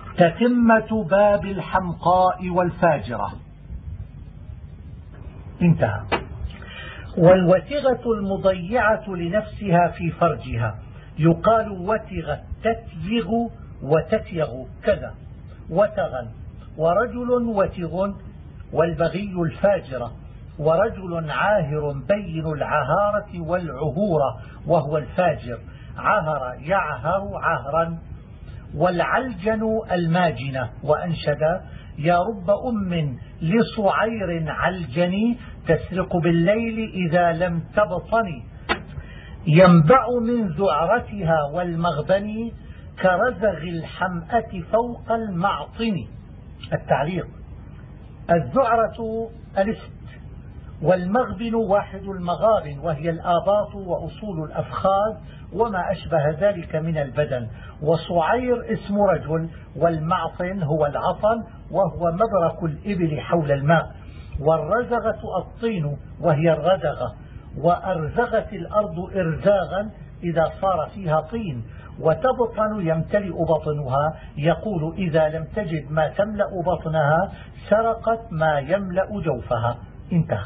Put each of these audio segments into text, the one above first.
تتمة باب الحمقاء والفاجرة. انتهى. والوتغة المضيعة لنفسها في فرجها يقال وتغت تتيغ وتتيغ كذا وتغا. ورجل وتغ والبغي الفاجرة. ورجل عاهر بين العهارة والعهورة وهو الفاجر. عهر يعهر عهرا. والعلجن الماجنة. وأنشد يا رب أم لصعير علجني تسرق بالليل إذا لم تبطني. ينبع من ذعرتها والمغبن كرزغ الحمأة فوق المعطن. التعليق: الذعرة الست، والمغبن واحد المغابن وهي الآباط وأصول الأفخاذ وما أشبه ذلك من البدن. وصعير اسم رجل، والمعطن هو العطن وهو مبرك الإبل حول الماء. والرزغة الطين وهي الردغة. وأرزغت الأرض إرزاغا إذا صار فيها طين. وتبطن يمتلئ بطنها، يقول إذا لم تجد ما تملأ بطنها سرقت ما يملأ جوفها. انتهى.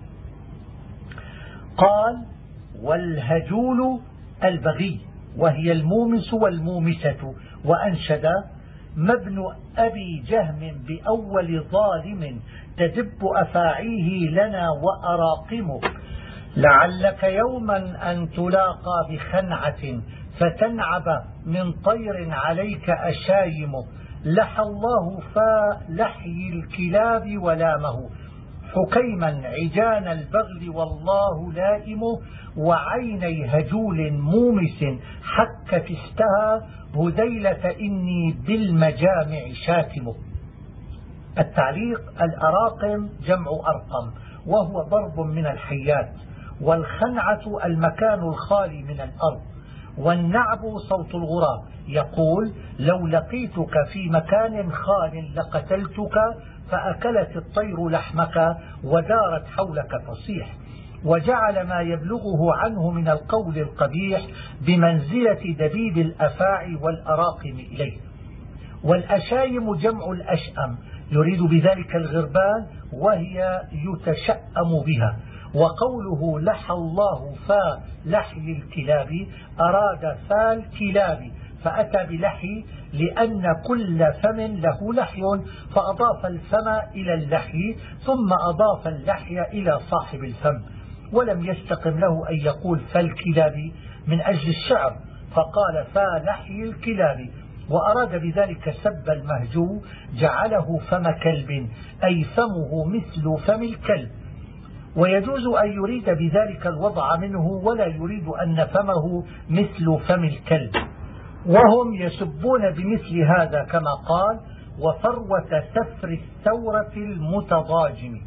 قال والهجول البغي وهي المومس والمومسة. وأنشد ما ابن أبي جهم بأول ظالم تدب أفاعيه لنا وأراقمه. لعلك يوما أن تلاقى بخنعة فتنعب من طير عليك أشايم. لحى الله فلحي الكلاب ولامه حكيما عجان البغل والله لائم. وعيني هجول مومس حك فستها هذيلة إني بالمجامع شاتم. التعليق: الأراقم جمع أرقم وهو ضرب من الحيات. والخنعة المكان الخالي من الأرض. والنعب صوت الغراب يقول لو لقيتك في مكان خال لقتلتك فأكلت الطير لحمك ودارت حولك تصيح. وجعل ما يبلغه عنه من القول القبيح بمنزلة دبيب الأفاعي والأراقم إليه. والأشايم جمع الأشأم يريد بذلك الغربان وهي يتشأم بها. وقوله لحى الله فلحي الكلاب أراد فالكلاب فأتى بلحي لأن كل فم له لحي فأضاف الفم إلى اللحي ثم أضاف اللحي إلى صاحب الفم. ولم يستقم له أن يقول فالكلاب من أجل الشعر فقال فلحي الكلاب. وأراد بذلك سب المهجو جعله فم كلب أي فمه مثل فم الكلب. ويجوز أن يريد بذلك الوضع منه ولا يريد أن فمه مثل فم الكلب. وهم يسبون بمثل هذا كما قال وفروة سفر الثورة المتضاجم.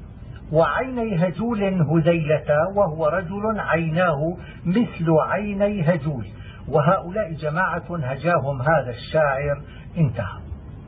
وعيني هجول هذيلة وهو رجل عيناه مثل عيني هجول. وهؤلاء جماعة هجاهم هذا الشاعر. انتهى.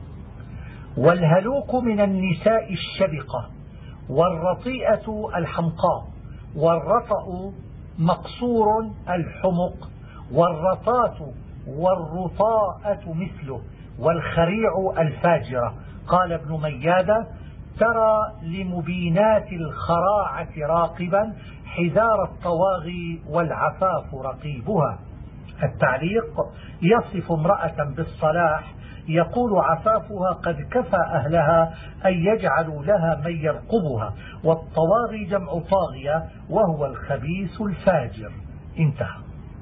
والهلوك من النساء الشبقة. والرطيئة الحمقاء. والرطأ مقصور الحمق. والرطاة والرطاءة مثله. والخريع الفاجرة. قال ابن ميادة ترى لمبينات الخراعة راقبا حذار الطواغي والعفاف رقيبها. التعليق: يصف امرأة بالصلاح يقول عفافها قد كفى أهلها أن يجعلوا لها من يرقبها. والطواغي جمع طاغية وهو الخبيث الفاجر. انتهى.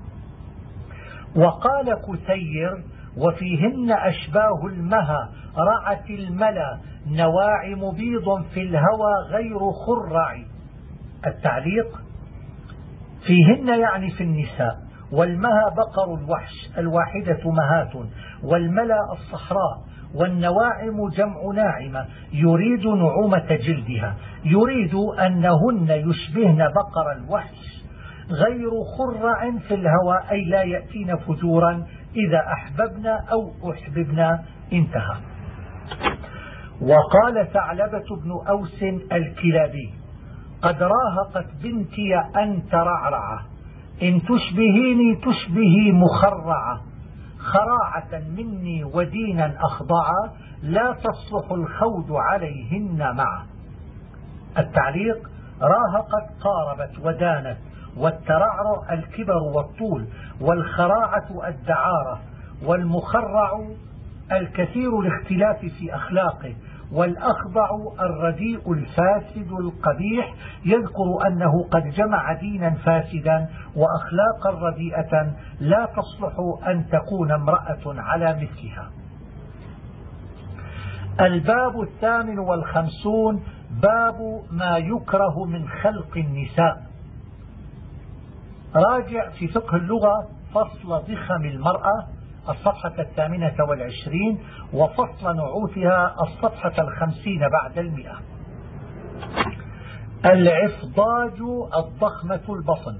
وقال كثير وفيهن أشباه المها رعت الملا نواعم بيض في الهوى غير خرع. التعليق: فيهن يعني في النساء. والمها بقر الوحش الواحدة مهات. والملا الصحراء. والنواعم جمع ناعمة يريد نعومة جلدها. يريد أنهن يشبهن بقر الوحش غير خرع في الهوى أي لا يأتين فجورا إذا أحببنا أو أحببنا. انتهى. وقال ثعلبة بن أوس الكلابي قد راهقت بنتي أن ترعرع إن تشبهيني تشبهي مخرعة خراعة مني ودينا أخضعا لا تصلح الخوض عليهن معا. التعليق: راها قد قاربت ودانت، والترعرع الكبر والطول، والخراعة الدعارة، والمخرع الكثير الاختلاف في أخلاقه، والأخضع الرديء الفاسد القبيح، يذكر أنه قد جمع دينا فاسدا وأخلاقا رديئة لا تصلح أن تكون امرأة على مثلها. الباب 58 باب ما يكره من خلق النساء. راجع في فقه اللغة فصل ضخم المرأة الصفحة 28 وفصل نعوتها الصفحة 50 بعد 100. العفضاج الضخمة البطن،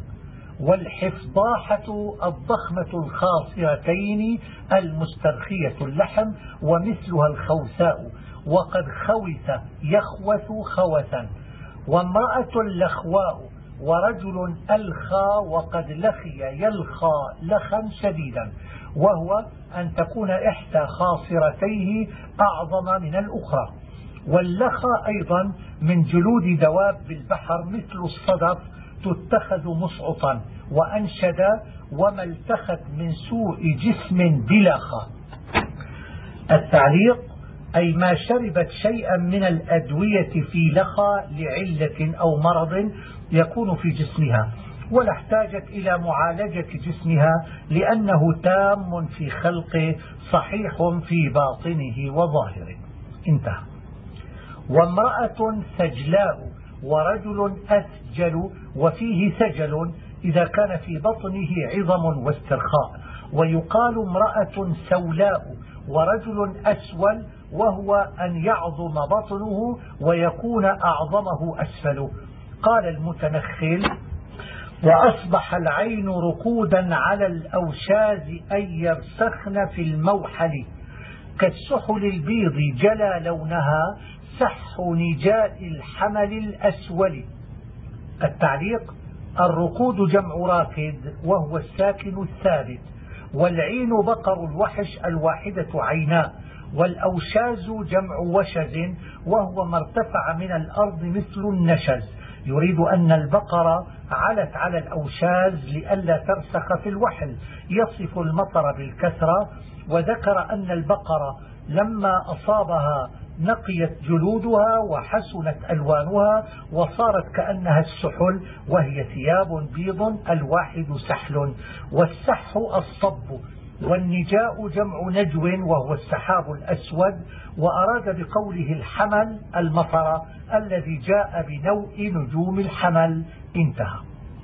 والحفضاحة الضخمة الخاصرتين المسترخية اللحم ومثلها الخوثاء، وقد خوث يخوث خوثا. وامرأة لخواء، ورجل ألخى وقد لخي يلخى لخا شديدا، وهو أن تكون إحدى خاصرتيه أعظم من الأخرى. واللخى أيضا من جلود دواب البحر مثل الصدف تتخذ مصعطا. وأنشد: وما التخت من سوء جسم بلخى. التعليق: أي ما شربت شيئا من الأدوية في لخى لعلة أو مرض يكون في جسمها، ولا احتاجت إلى معالجة جسمها لأنه تام في خلقه صحيح في باطنه وظاهره. انتهى. وامرأة سجلاء، ورجل أسجل، وفيه سجل إذا كان في بطنه عظم واسترخاء. ويقال امرأة سولاء، ورجل أسول، وهو أن يعظم بطنه ويكون أعظمه أسفله. قال المتنخل: وأصبح العين ركودا على الأوشاز أن يرسخن في الموحل، كالسحل البيض جلى لونها سح نجاء الحمل الأسول. التعليق: الركود جمع راكد وهو الساكن الثابت، والعين بقر الوحش الواحدة عيناء، والأوشاز جمع وشز وهو ما ارتفع من الأرض مثل النشز. يريد أن البقرة علت على الأوشاز لئلا ترسخ في الوحل، يصف المطر بالكثرة. وذكر أن البقرة لما أصابها نقيت جلودها وحسنت ألوانها وصارت كأنها السحل، وهي ثياب بيض الواحد سحل. والسح الصب، والنجاء جمع نجو وهو السحاب الأسود. وأراد بقوله الحمل المطر الذي جاء بنوء نجوم الحمل. انتهى.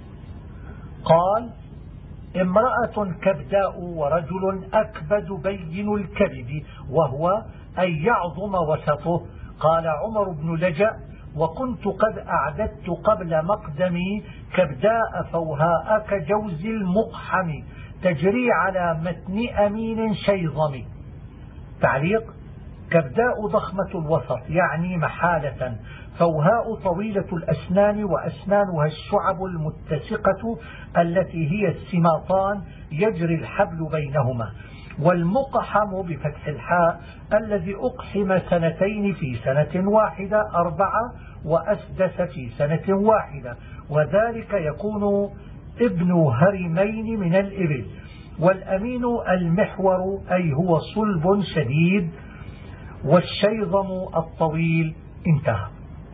قال: امرأة كبداء، ورجل أكبد بين الكبد، وهو أن يعظم وسطه. قال عمر بن لجأ: وكنت قد أعددت قبل مقدمي كبداء فوهاء كجوز المقحم، تجري على متن أمين شيظم. تعليق: كبداء ضخمة الوسط يعني محالة، فوهاء طويلة الأسنان، وأسنانها الشعب المتسقة التي هي السماطان يجري الحبل بينهما. والمقحم بفتح الحاء الذي أقحم سنتين في سنة واحدة 4 وأسدس في سنة واحدة، وذلك يكون ابن هرمين من الإبل. والأمين المحور أي هو صلب شديد، والشيظم الطويل. انتهى.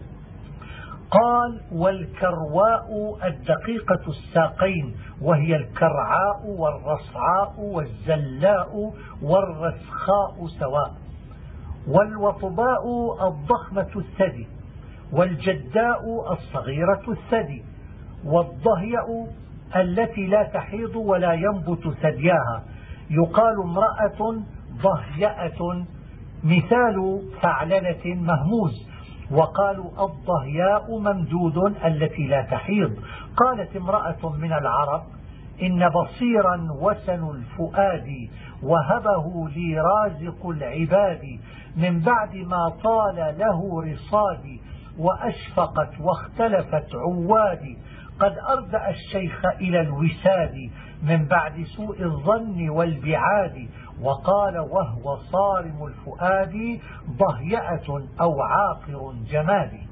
قال: والكرواء الدقيقة الساقين، وهي الكرعاء والرصعاء والزلاء والرسخاء سواء. والوطباء الضخمة الثدي، والجداء الصغيرة الثدي. والضهيأ التي لا تحيض ولا ينبت ثدياها. يقال امرأة ضهيئة مثال فعللة مهموز. وقالوا الضهياء ممدود التي لا تحيض. قالت امرأة من العرب: إن بصيرا وسن الفؤاد، وهبه لي رازق العباد، من بعد ما طال له رصادي، وأشفقت واختلفت عوادي، قد أردأ الشيخ إلى الوساد، من بعد سوء الظن والبعاد، وقال وهو صارم الفؤاد ضهيئة أو عاقر جمادي.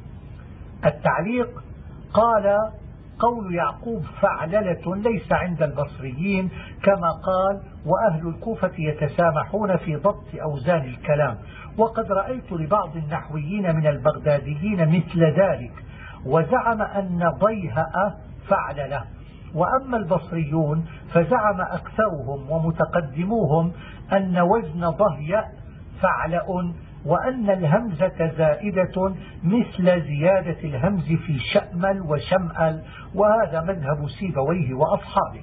التعليق قال قول يعقوب فعللة ليس عند البصريين، كما قال وأهل الكوفة يتسامحون في ضبط أوزان الكلام، وقد رأيت لبعض النحويين من البغداديين مثل ذلك، وزعم أن ضيهأ فعللة. وأما البصريون فزعم أكثرهم ومتقدموهم أن وزن ضهيأ فعلأ، وأن الهمزة زائدة مثل زيادة الهمز في شأمل وشمأل، وهذا مذهب سيبويه وأصحابه.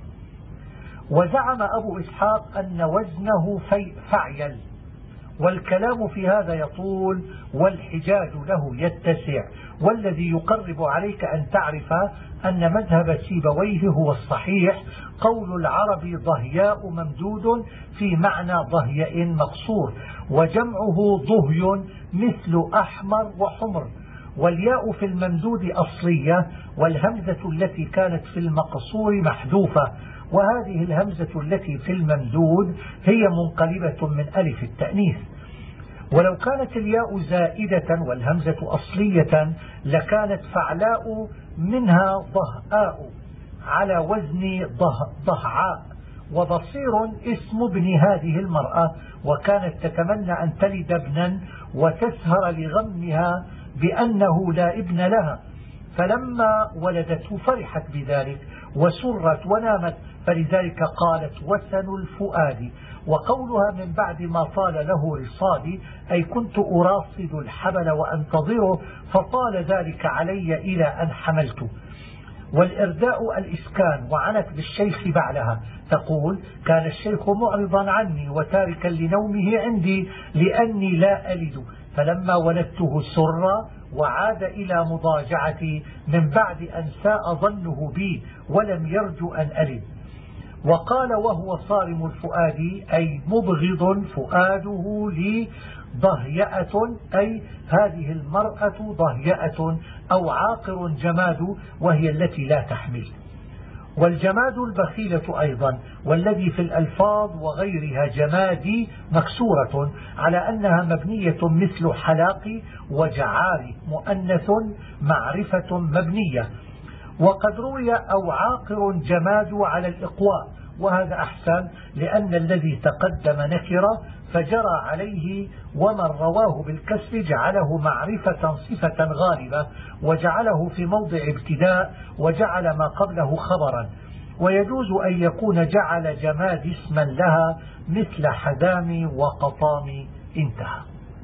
وزعم أبو إسحاق أن وزنه فعيل، والكلام في هذا يطول والحجاج له يتسع، والذي يقرب عليك أن تعرف أن مذهب سيبويه هو الصحيح، قول العرب ضهياء ممدود في معنى ضهياء مقصور، وجمعه ضهي مثل أحمر وحمر، والياء في الممدود أصلية، والهمزة التي كانت في المقصور محذوفة، وهذه الهمزة التي في الممدود هي منقلبة من ألف التأنيث. ولو كانت الياء زائدة والهمزة أصلية لكانت فعلاء منها ضهآء على وزن ضهعاء. وبصير اسم ابن هذه المرأة، وكانت تتمنى أن تلد ابنا وتسهر لغمها بأنه لا ابن لها، فلما ولدته فرحت بذلك وسرت ونامت، فلذلك قالت وسن الفؤاد. وقولها من بعد ما طال له رصادي أي كنت أراصد الحبل وأنتظره فطال ذلك علي إلى أن حملت. والإرداء الإسكان، وعنت بالشيخ بعلها تقول كان الشيخ معرضا عني وتاركا لنومه عندي لأني لا ألد، فلما ولدته سر وعاد إلى مضاجعتي من بعد أن ساء ظنه بي ولم يرجو أن ألد. وقال وهو صارم الفؤاد أي مبغض فؤاده لي ضهيئة، أي هذه المرأة ضهيئة أو عاقر جماد، وهي التي لا تحمل. والجماد البخيلة أيضا، والذي في الألفاظ وغيرها جمادي مكسورة على أنها مبنية مثل حلاق وجعار مؤنث معرفة مبنية. وقد روي أو عاقر جماد على الإقواء، وهذا أحسن لأن الذي تقدم نكرة فجرى عليه، ومن رواه بالكسر جعله معرفة صفة غالبة وجعله في موضع ابتداء وجعل ما قبله خبرا. ويجوز أن يكون جعل جماد اسما لها مثل حدام وقطام. انتهى.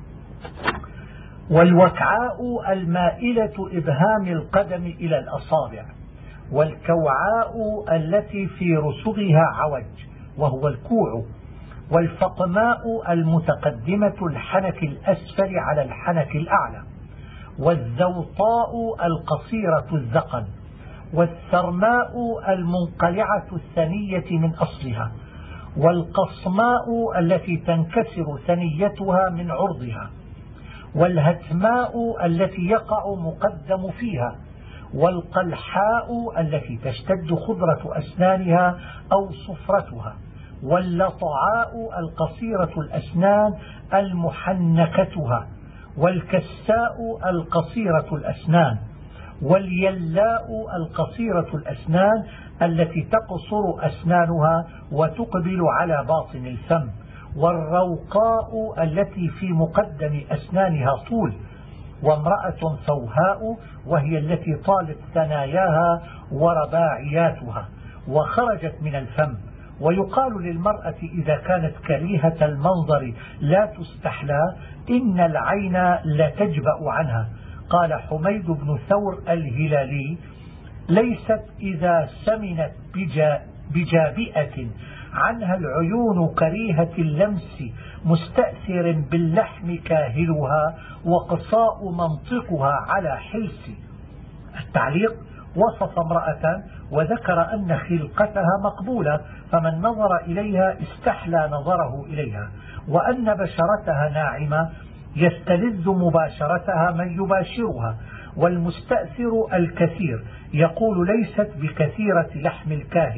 والوكعاء المائلة إبهام القدم إلى الأصابع، والكوعاء التي في رسغها عوج وهو الكوع، والفقماء المتقدمة الحنك الأسفل على الحنك الأعلى، والزوطاء القصيرة الذقن، والثرماء المنقلعة الثنية من أصلها، والقصماء التي تنكسر ثنيتها من عرضها، والهتماء التي يقع مقدم فيها، والقلحاء التي تشتد خضرة أسنانها أو صفرتها، واللطعاء القصيرة الأسنان المحنكتها، والكساء القصيرة الأسنان، واليلاء القصيرة الأسنان التي تقصر أسنانها وتقبل على باطن الفم، والروقاء التي في مقدم أسنانها طول، وامرأة سوهاء وهي التي طالت ثناياها ورباعياتها وخرجت من الفم. ويقال للمرأة إذا كانت كريهة المنظر لا تستحلى إن العين لتجبأ عنها. قال حميد بن ثور الهلالي ليست إذا سمنت بجابئة عنها العيون كريهة اللمس مستأثر باللحم كاهلها وقصاء منطقها على حلس. التعليق وصف امرأة وذكر أن خلقتها مقبولة فمن نظر إليها استحلى نظره إليها، وأن بشرتها ناعمة يستلذ مباشرتها من يباشرها. والمستأثر الكثير يقول ليست بكثيرة لحم الكاهل،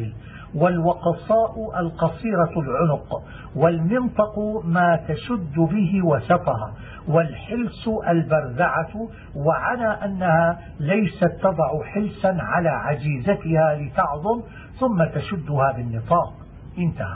والوقصاء القصيرة العنق، والمنطق ما تشد به وسطها، والحلس البرزعة، وعنى أنها ليست تضع حلسا على عجيزتها لتعظم ثم تشدها بالنطاق. انتهى.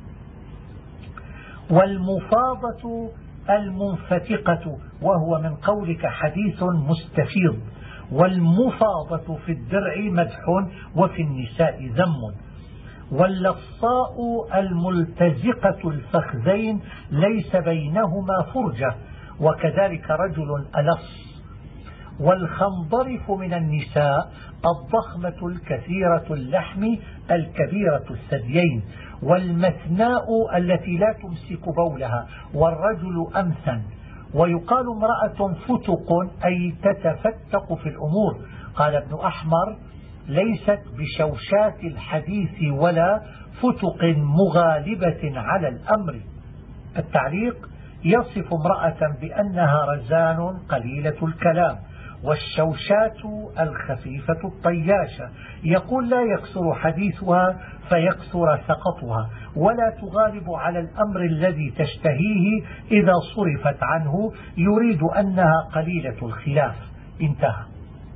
والمفاضة المنفتقة، وهو من قولك حديث مستفيض. والمفاضة في الدرع مدح وفي النساء ذم. واللصاء الملتزقة الفخذين ليس بينهما فرجة، وكذلك رجل ألص. والخنضرف من النساء الضخمة الكثيرة اللحم الكبيرة الثديين. والمثناء التي لا تمسك بولها، والرجل أمثن. ويقال امرأة فتق أي تتفتق في الأمور. قال ابن أحمر ليست بشوشات الحديث ولا فتق مغالبة على الأمر. التعليق يصف امرأة بأنها رزان قليلة الكلام، والشوشات الخفيفة الطياشة. يقول لا يكثر حديثها فيكثر سقطها، ولا تغالب على الأمر الذي تشتهيه إذا صرفت عنه، يريد أنها قليلة الخلاف. انتهى.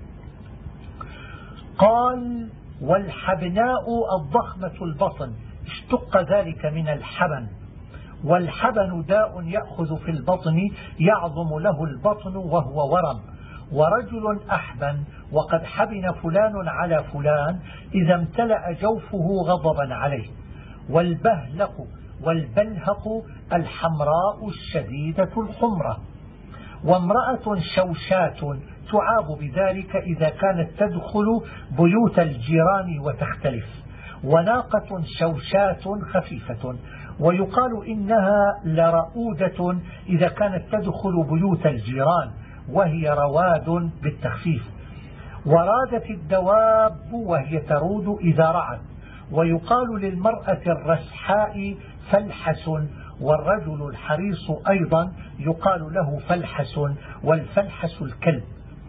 قال والحبناء الضخمة البطن، اشتق ذلك من الحبن. والحبن داء يأخذ في البطن يعظم له البطن وهو ورم. ورجل أحبن وقد حبن فلان على فلان إذا امتلأ جوفه غضبا عليه. والبهلق والبلهق الحمراء الشديدة الحمرة. وامرأة شوشات تعاب بذلك إذا كانت تدخل بيوت الجيران وتختلف. وناقة شوشات خفيفة، ويقال إنها لرؤودة إذا كانت تدخل بيوت الجيران، وهي رواد بالتخفيف. ورادت الدواب وهي ترود إذا رعت. ويقال للمرأة الرسحاء فلحس، والرجل الحريص أيضا يقال له فلحس، والفلحس الكلب.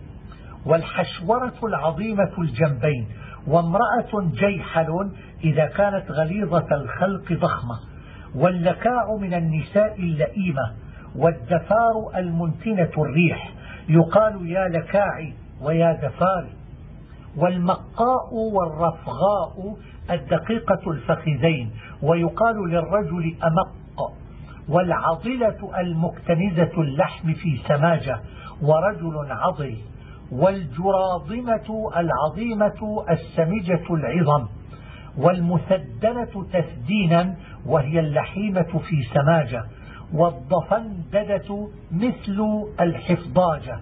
والحشورة العظيمة الجنبين. وامرأة جيحل إذا كانت غليظة الخلق ضخمة. واللكاع من النساء اللئيمة. والدفار المنتنة الريح، يقال يا لكاعي ويا دفاري. والمقاء والرفغاء الدقيقة الفخذين، ويقال للرجل أمق. والعضلة المكتنزة اللحم في سماجة، ورجل عضل. والجراضمة العظيمة السمجة العظم. والمثدنة تثدينا، وهي اللحيمة في سماجة. والضفنددة مثل الحفضاجة.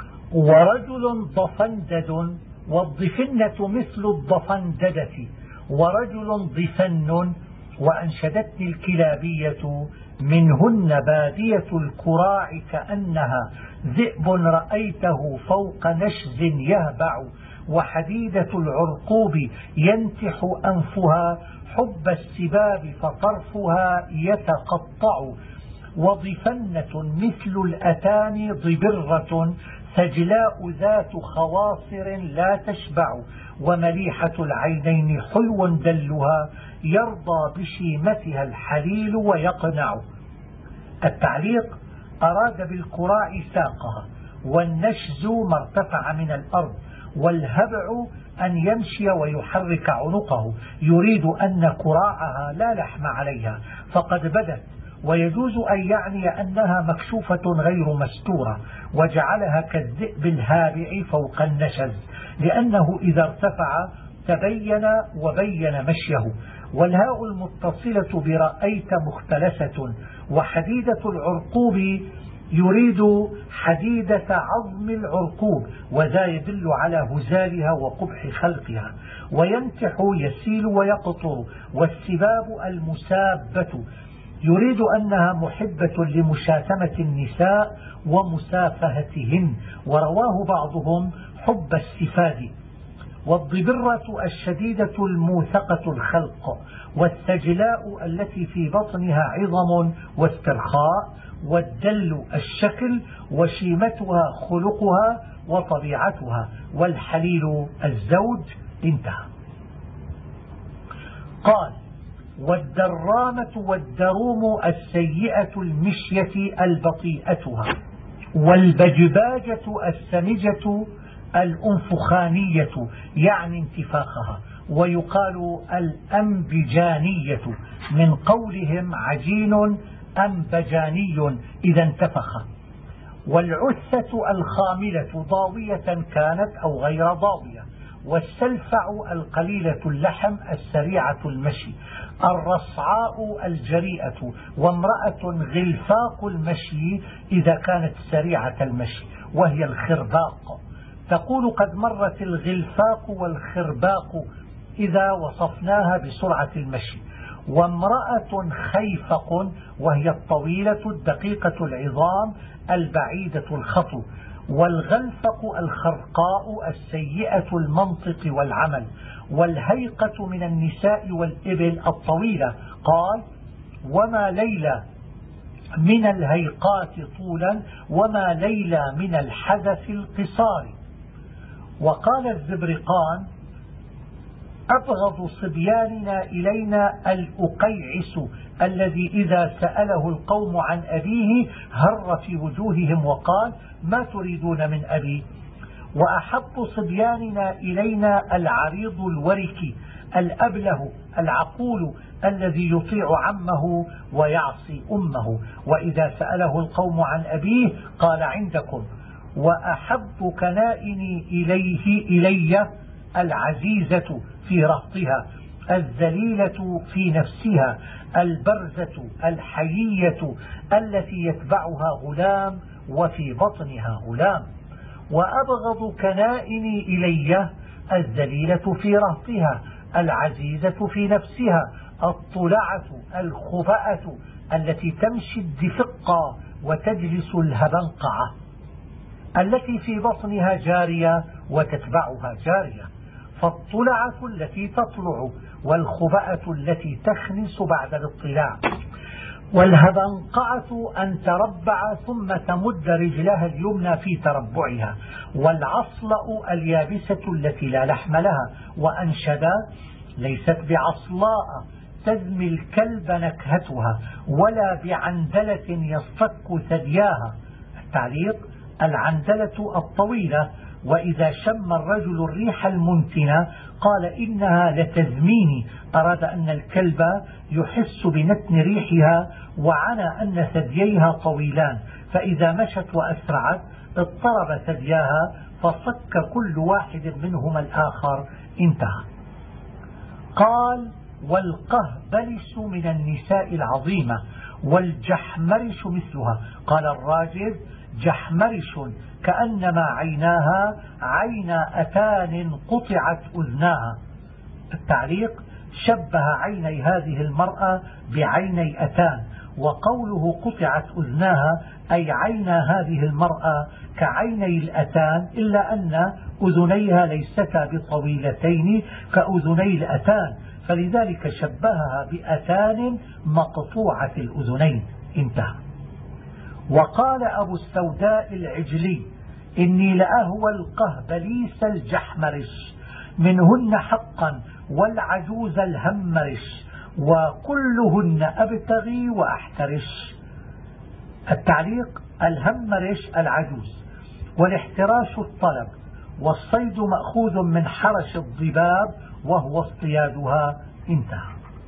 ورجل ضفندد. والضفنة مثل الضفنددة. ورجل ضفن. وأنشدتني الكلابية منهن بادية الكراع كأنها ذئب رأيته فوق نشز يهبع. وحديدة العرقوب ينتح أنفها حب السباب فطرفها يتقطع. وضفنة مثل الأتان ضبرة سجلاء ذات خواصر لا تشبع. ومليحة العينين حلو دلها يرضى بشيمتها الحليل ويقنع. التعليق أراد بالكراع ساقها، والنشز ما ارتفع من الأرض، والهبع أن يمشي ويحرك عنقه، يريد أن كراعها لا لحم عليها فقد بدت، ويجوز أن يعني أنها مكشوفة غير مستورة، وجعلها كالذئب الهابع فوق النشز، لأنه إذا ارتفع تبين وبين مشيه. والهاء المتصلة برأيت مختلسة. وحديدة العرقوب يريد حديدة عظم العرقوب، وذا يدل على هزالها وقبح خلقها. وينتح يسيل ويقطر. والسباب المسابة، يريد أنها محبة لمشاتمة النساء ومسافهتهن، ورواه بعضهم حب السفاد. والضبرة الشديدة الموثقة الخلق. والسجلاء التي في بطنها عظم واسترخاء. والدل الشكل، وشيمتها خلقها وطبيعتها. والحليل الزوج. انتهى. قال: والدرامة والدروم السيئة المشية البطيئتها، والبجباجة السمجة الأنفخانية يعني انتفاخها، ويقال الأنبجانية من قولهم عجين أنبجاني إذا انتفخ. والعثة الخاملة ضاوية كانت أو غير ضاوية. والسلفع القليلة اللحم السريعة المشي. الرصعاء الجريئة، وامرأة غلفاق المشي إذا كانت سريعة المشي، وهي الخرباق. تقول: قد مرت الغلفاق والخرباق إذا وصفناها بسرعة المشي. وامرأة خيفق، وهي الطويلة الدقيقة العظام البعيدة الخطو. والغلفق الخرقاء السيئة المنطق والعمل. والهيقة من النساء والإبل الطويلة. قال: وما ليلى من الهيقات طولا، وما ليلى من الحدث القصار. وقال الزبرقان: أبغض صبياننا إلينا الأقيعس الذي إذا سأله القوم عن أبيه هر في وجوههم وقال: ما تريدون من أبي. وأحب صبياننا إلينا العريض الورك الأبله العقول الذي يطيع عمه ويعصي أمه، وإذا سأله القوم عن أبيه قال: عندكم. وأحب كنائني إلي العزيزة في رهطها، الذليلة في نفسها، البرزة الحيية التي يتبعها غلام وفي بطنها غلام. وأبغض كنائني إلي الذليلة في رهطها، العزيزة في نفسها، الطلعة الخبأة التي تمشي الدفقة وتجلس الهبنقعة، التي في بطنها جارية وتتبعها جارية. فالطلعة التي تطلع، والخبأة التي تخنس بعد الاطلاع. والهبنقعة أن تربع ثم تمد رجلها اليمنى في تربعها. والعصلأ اليابسة التي لا لحم لها. وأنشد: ليست بعصلاء تزمي الكلب نكهتها، ولا بعندلة يصفك ثدياها. التعليق: العندلة الطويلة. وإذا شم الرجل الريح المنتنة قال: إنها لتزميني، أراد أن الكلب يحس بنتن ريحها، وعنى أن ثدييها طويلان، فإذا مشت وأسرعت اضطرب ثدياها فصك كل واحد منهما الآخر. انتهى. قال: والقهبلس من النساء العظيمة، والجحمرش مثلها. قال الراجز: جحمرش كأنما عيناها عينا أتان قطعت أذناها. التعليق: شبه عيني هذه المرأة بعيني أتان. وقوله قطعت أذناها أي عينا هذه المرأة كعيني الأتان، إلا أن أذنيها ليستا بطويلتين كأذني الأتان، فلذلك شبهها بأتان مقطوعة الأذنين. انتهى. وقال أبو السوداء العجلي: إني لأهوى القهبليس الجحمرش منهن حقا، والعجوز الهمرش، وكلهن أبتغي وأحترش. التعليق: الهمرش العجوز، والاحتراش الطلب، والصيد مأخوذ من حرش الضباب وهو اصطيادها. انتهى.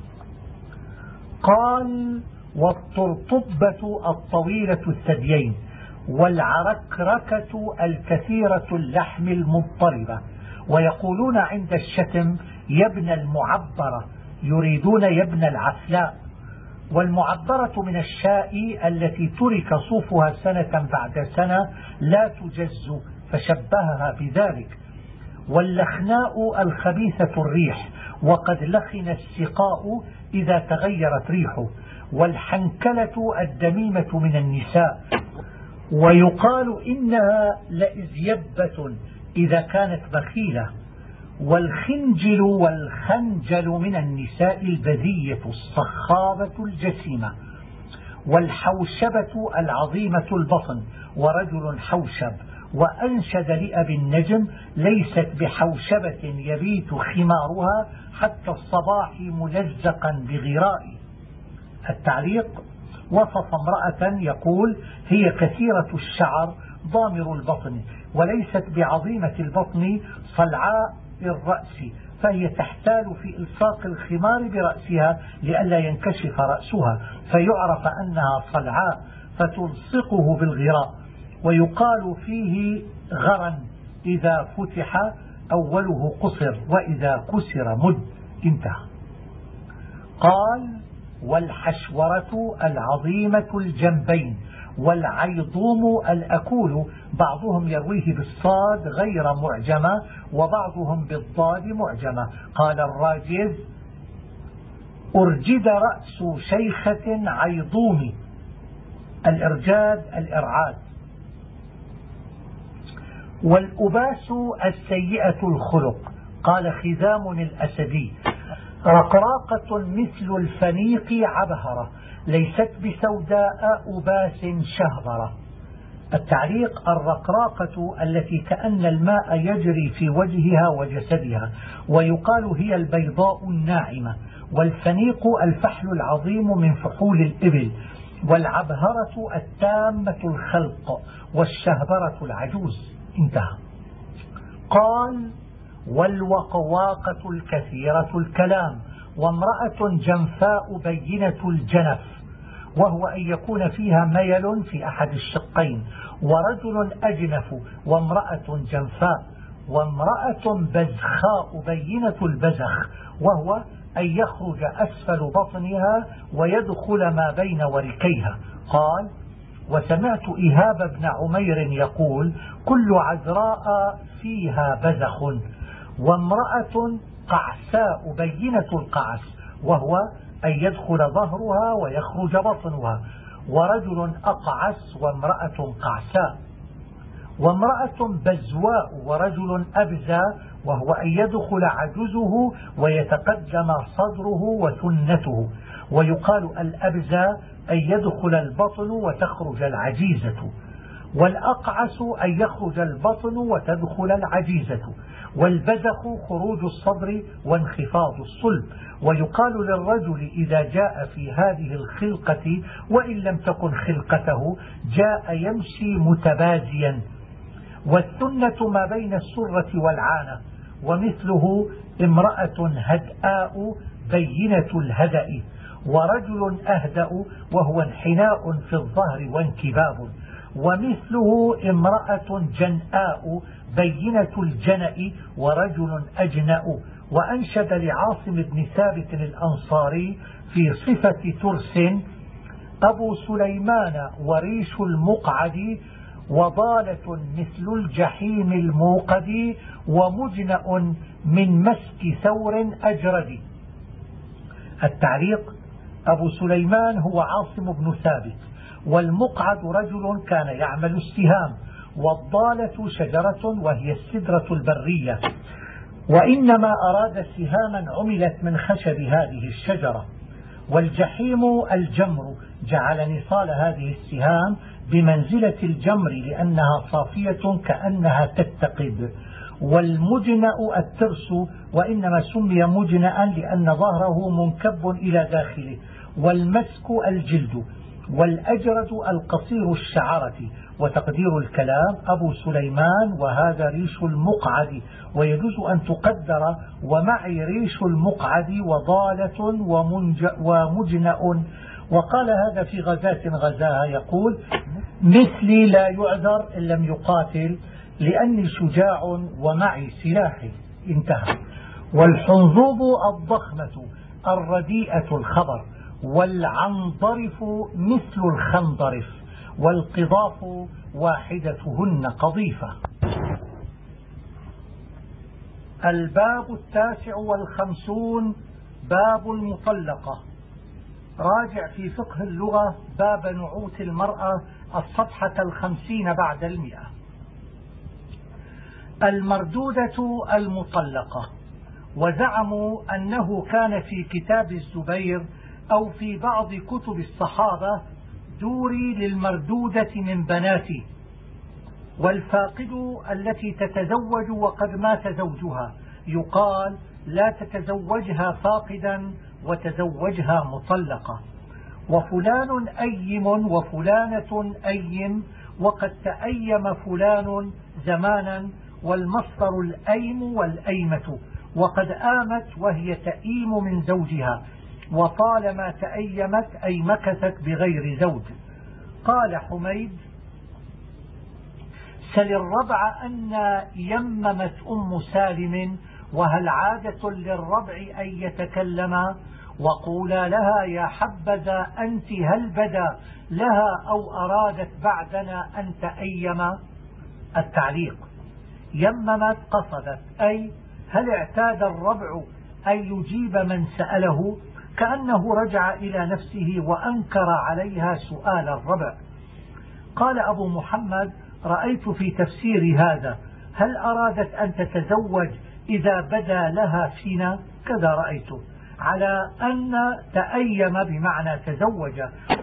قال: والطرطبة الطويلة الثديين، والعركركة الكثيرة اللحم المضطربة. ويقولون عند الشتم: يبن المعبرة، يريدون يبن العسلاء. والمعبرة من الشاء التي ترك صوفها سنة بعد سنة لا تجز، فشبهها بذلك. واللخناء الخبيثة الريح، وقد لخن السقاء إذا تغيرت ريحه. والحنكلة الدميمة من النساء، ويقال إنها لإزيبة إذا كانت بخيلة. والخنجل والخنجل من النساء البذية الصخابة الجسيمة. والحوشبة العظيمة البطن، ورجل حوشب. وأنشد لأبي النجم: ليست بحوشبة يبيت خمارها حتى الصباح ملزقا بغراء. التعليق: وصف امرأة يقول: هي كثيرة الشعر ضامر البطن وليست بعظيمة البطن صلعاء الرأس، فهي تحتال في إلصاق الخمار برأسها لئلا ينكشف رأسها فيعرف أنها صلعاء فتلصقه بالغراء. ويقال فيه غرا إذا فتح أوله قصر وإذا كسر مد. انتهى. قال: والحشورة العظيمة الجنبين والعيضوم الأكول، بعضهم يرويه بالصاد غير معجمة وبعضهم بالضاد معجمة. قال الراجز: أرجد رأس شيخة عيضوم. الإرجاد الإرعاد. والأباس السيئة الخلق. قال خزام الأسدي: رقراقة مثل الفنيق عبهرة، ليست بسوداء أباس شهبرة. التعليق: الرقراقة التي كأن الماء يجري في وجهها وجسدها، ويقال هي البيضاء الناعمة. والفنيق الفحل العظيم من فحول الإبل. والعبهرة التامة الخلق. والشهبرة العجوز. انتهى. قال: والوقواقة الكثيرة الكلام، وامرأة جنفاء بينة الجنف، وهو أن يكون فيها ميل في أحد الشقين. ورجل أجنف وامرأة جنفاء. وامرأة بزخاء بينة البزخ، وهو أن يخرج أسفل بطنها ويدخل ما بين وركيها. قال: وسمعت إيهاب بن عمير يقول: كل عذراء فيها بزخ. وامرأة قعساء بينة القعس، وهو أن يدخل ظهرها ويخرج بطنها. ورجل أقعس وامرأة قعساء. وامرأة بزواء ورجل أبزى، وهو أن يدخل عجزه ويتقدم صدره وثنته. ويقال الأبزى أن يدخل البطن وتخرج العجيزة. والأقعس أن يخرج البطن وتدخل العجيزة. والبزخ خروج الصدر وانخفاض الصلب. ويقال للرجل إذا جاء في هذه الخلقة وإن لم تكن خلقته جاء يمشي متبازيا. والثنة ما بين السرة والعانة. ومثله امرأة هدآء بينة الهدأ. ورجل أهدأ وهو انحناء في الظهر وانكباب. ومثله امرأة جنآء بينة الجنأ. ورجل أجنأ. وأنشد لعاصم بن ثابت الأنصاري في صفة ترس: أبو سليمان وريش المقعد، وضالة مثل الجحيم الموقد، ومجنأ من مسك ثور أجرد. التعليق: أبو سليمان هو عاصم بن ثابت، والمقعد رجل كان يعمل السهام، والضالة شجرة وهي السدرة البرية، وإنما أراد سهاما عملت من خشب هذه الشجرة. والجحيم الجمر، جعل نصال هذه السهام بمنزلة الجمر لأنها صافية كأنها تتقد. والمجنأ الترس، وإنما سمي مجنأ لأن ظهره منكب إلى داخله. والمسك الجلد. والأجرد القصير الشعرة. وتقدير الكلام: أبو سليمان وهذا ريش المقعد. ويجوز أن تقدر: ومعي ريش المقعد وضالة ومجنأ. وقال هذا في غزاة غزاها يقول: مثلي لا يعذر إن لم يقاتل لأني شجاع ومعي سلاحي. انتهى. والحنظوب الضخمة الرديئة الخبر. والعنضرف مثل الخنضرف. والقضاف واحدتهن قضيفة. الباب 59 باب المطلقة. راجع في فقه اللغة باب نعوت المرأة الصفحة 50 بعد 100. المردودة المطلقة. وزعموا أنه كان في كتاب الزبير أو في بعض كتب الصحابة: دوري للمردودة من بناتي. والفاقد التي تتزوج وقد مات زوجها يقال لا تتزوجها فاقدا وتزوجها مطلقة. وفلان أيم وفلانة أيم وقد تأيم فلان زمانا، والمصدر الأيم والأيمة، وقد آمت وهي تأيم من زوجها، وطالما تأيمت أي مكثت بغير زوج. قال حميد: سل الربع أن يممت أم سالم، وهل عادة للربع أن يتكلم، وقولا لها يا حبذا أنت هل بدا لها أو أرادت بعدنا أن تأيم. التعليق: يممت قصدت، أي هل اعتاد الربع أن يجيب من سأله، كأنه رجع إلى نفسه وأنكر عليها سؤال الربع. قال أبو محمد: رأيت في تفسير هذا هل أرادت أن تتزوج إذا بدا لها فينا، كذا رأيته، على أن تأيم بمعنى تزوج،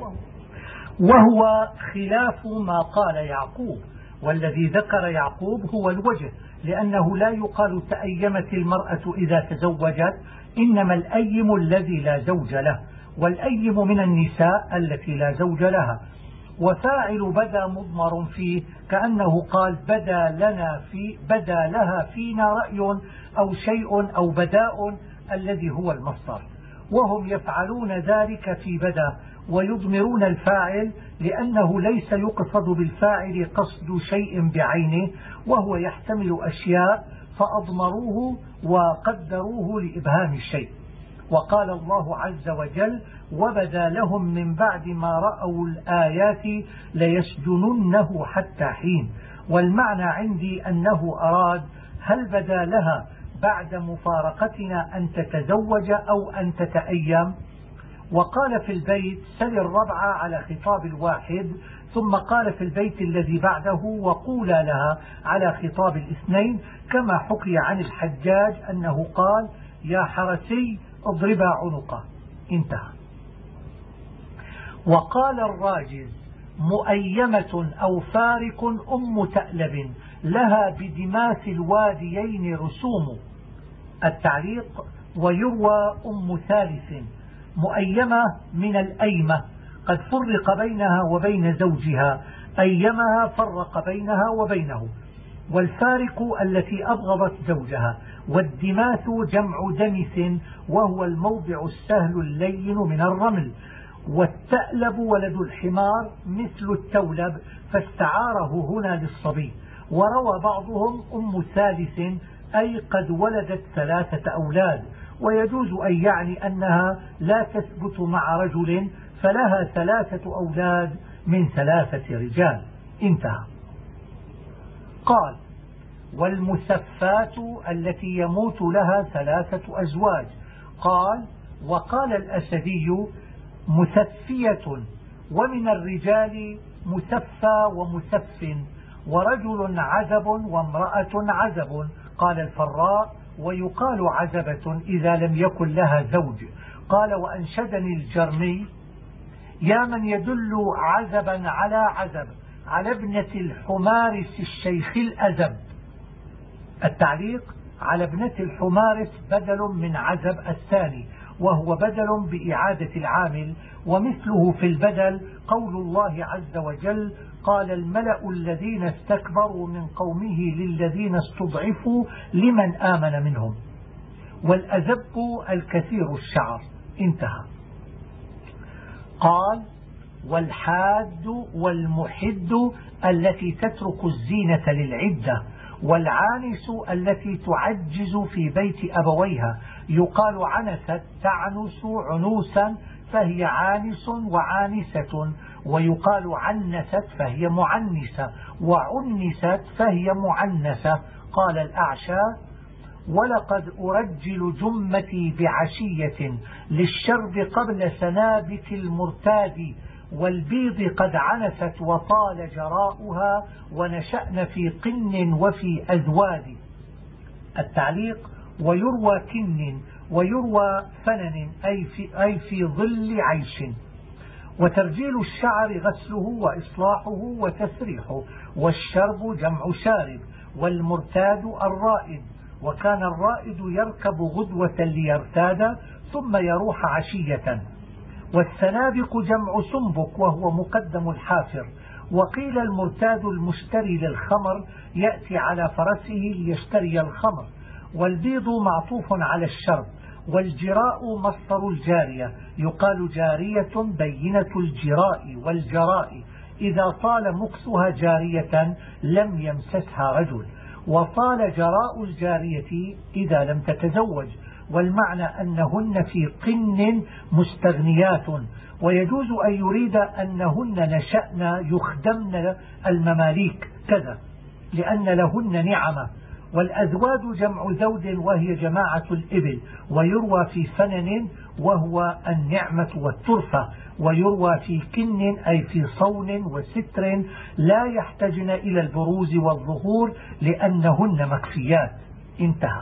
وهو خلاف ما قال يعقوب. والذي ذكر يعقوب هو الوجه، لأنه لا يقال تأيمت المرأة إذا تزوجت، إنما الأيم الذي لا زوج له، والأيم من النساء التي لا زوج لها. وفاعل بدا مضمر فيه، كأنه قال بدا لها فينا رأي أو شيء أو بداء الذي هو المصدر، وهم يفعلون ذلك في بدا ويضمرون الفاعل، لأنه ليس يقصد بالفاعل قصد شيء بعينه، وهو يحتمل أشياء فأضمروه وقدروه لإبهام الشيء. وقال الله عز وجل: وبدا لهم من بعد ما رأوا الآيات ليسجننه حتى حين. والمعنى عندي أنه أراد هل بدا لها بعد مفارقتنا أن تتزوج أو أن تتأيم. وقال في البيت: سل الربع على خطاب الواحد، ثم قال في البيت الذي بعده: وقولا لها على خطاب الاثنين، كما حكي عن الحجاج أنه قال: يا حرسي اضربا عنقه. انتهى. وقال الراجز: مؤيمة أو فارك أم تألب لها بدماث الواديين رسوم. التعليق: ويروى أم ثالث. مؤيمة من الأيمة، قد فرق بينها وبين زوجها، أيمها فرق بينها وبينه. والفارق التي أبغضت زوجها. والدماث جمع دمث، وهو الموضع السهل اللين من الرمل. والتألب ولد الحمار مثل التولب، فاستعاره هنا للصبي. وروى بعضهم أم ثالث، أي قد ولدت 3 أولاد، ويجوز أن يعني أنها لا تثبت مع رجل، فلها 3 أولاد من 3 رجال. انتهى. قال: والمسفات التي يموت لها 3 أزواج. قال: وقال الأسدي: مسفية، ومن الرجال مسفى ومسف، ورجل عزب وامرأة عزب. قال الفراء: ويقال عزبة إذا لم يكن لها زوج. قال: وأنشدني الجرمي: يا من يدل عزبا على عزب، على ابنة الحمارس الشيخ الأزب. التعليق: على ابنة الحمارس بدل من عزب الثاني، وهو بدل بإعادة العامل. ومثله في البدل قول الله عز وجل: قال الملأ الذين استكبروا من قومه للذين استضعفوا لمن آمن منهم. والأزب الكثير الشعر. انتهى. قال: والحاد والمحد التي تترك الزينة للعدة. والعانس التي تعجز في بيت أبويها. يقال عنست تعنس عنوسا، فهي عانس وعانسة. ويقال عنست فهي معنسة، وعنست فهي معنسة. قال الأعشى: ولقد أرجل جمتي بعشية للشرب قبل سنابك المرتاد، والبيض قد عنست وطال جراؤها، ونشأن في قن وفي أزواد. التعليق: ويروى كن ويروى فنن، أي في ظل عيش. وترجيل الشعر غسله وإصلاحه وتسريحه، والشرب جمع شارب، والمرتاد الرائد، وكان الرائد يركب غدوة ليرتاد ثم يروح عشية، والسنابق جمع سنبك وهو مقدم الحافر، وقيل المرتاد المشتري للخمر يأتي على فرسه ليشتري الخمر، والبيض معطوف على الشرب، والجراء مصدر الجارية، يقال جارية بينة الجراء والجراء إذا طال مكثها جارية لم يمسسها رجل، وطال جراء الجارية إذا لم تتزوج، والمعنى أنهن في قن مستغنيات، ويجوز أن يريد أنهن نشأن يخدمن المماليك كذا لأن لهن نعمة. والأزواد جمع زود وهي جماعة الإبل، ويروى في فنن وهو النعمة والترفة، ويروى في كن أي في صون وستر لا يحتاجن إلى البروز والظهور لأنهن مكفيات. انتهى.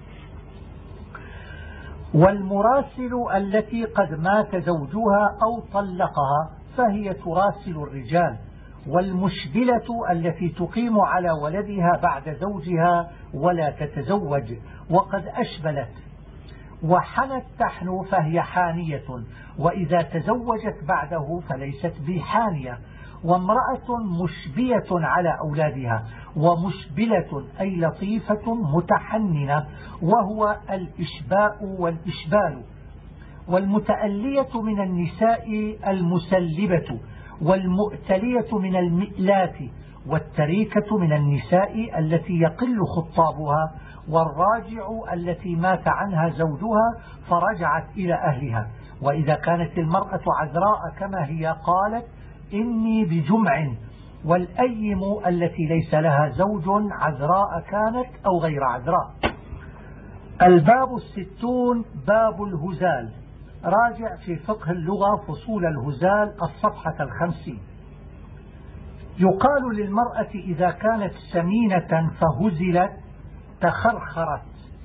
والمراسل التي قد مات زوجها أو طلقها فهي تراسل الرجال، والمشبلة التي تقيم على ولدها بعد زوجها ولا تتزوج وقد أشبلت. وحنت تحنو فهي حانية، وإذا تزوجت بعده فليست بحانية. وامرأة مشبية على أولادها، ومشبلة أي لطيفة متحننة وهو الإشباء والإشبال. والمتألية من النساء المسلبة، والمؤتلية من المئلات، والتريكة من النساء التي يقل خطابها، والراجع التي مات عنها زوجها فرجعت إلى أهلها. وإذا كانت المرأة عذراء كما هي قالت إني بجمع. والأيم التي ليس لها زوج عذراء كانت أو غير عذراء. الباب 60 باب الهزال. راجع في فقه اللغة فصول الهزال الصفحة 50. يقال للمرأة إذا كانت سمينة فهزلت تخرخرت.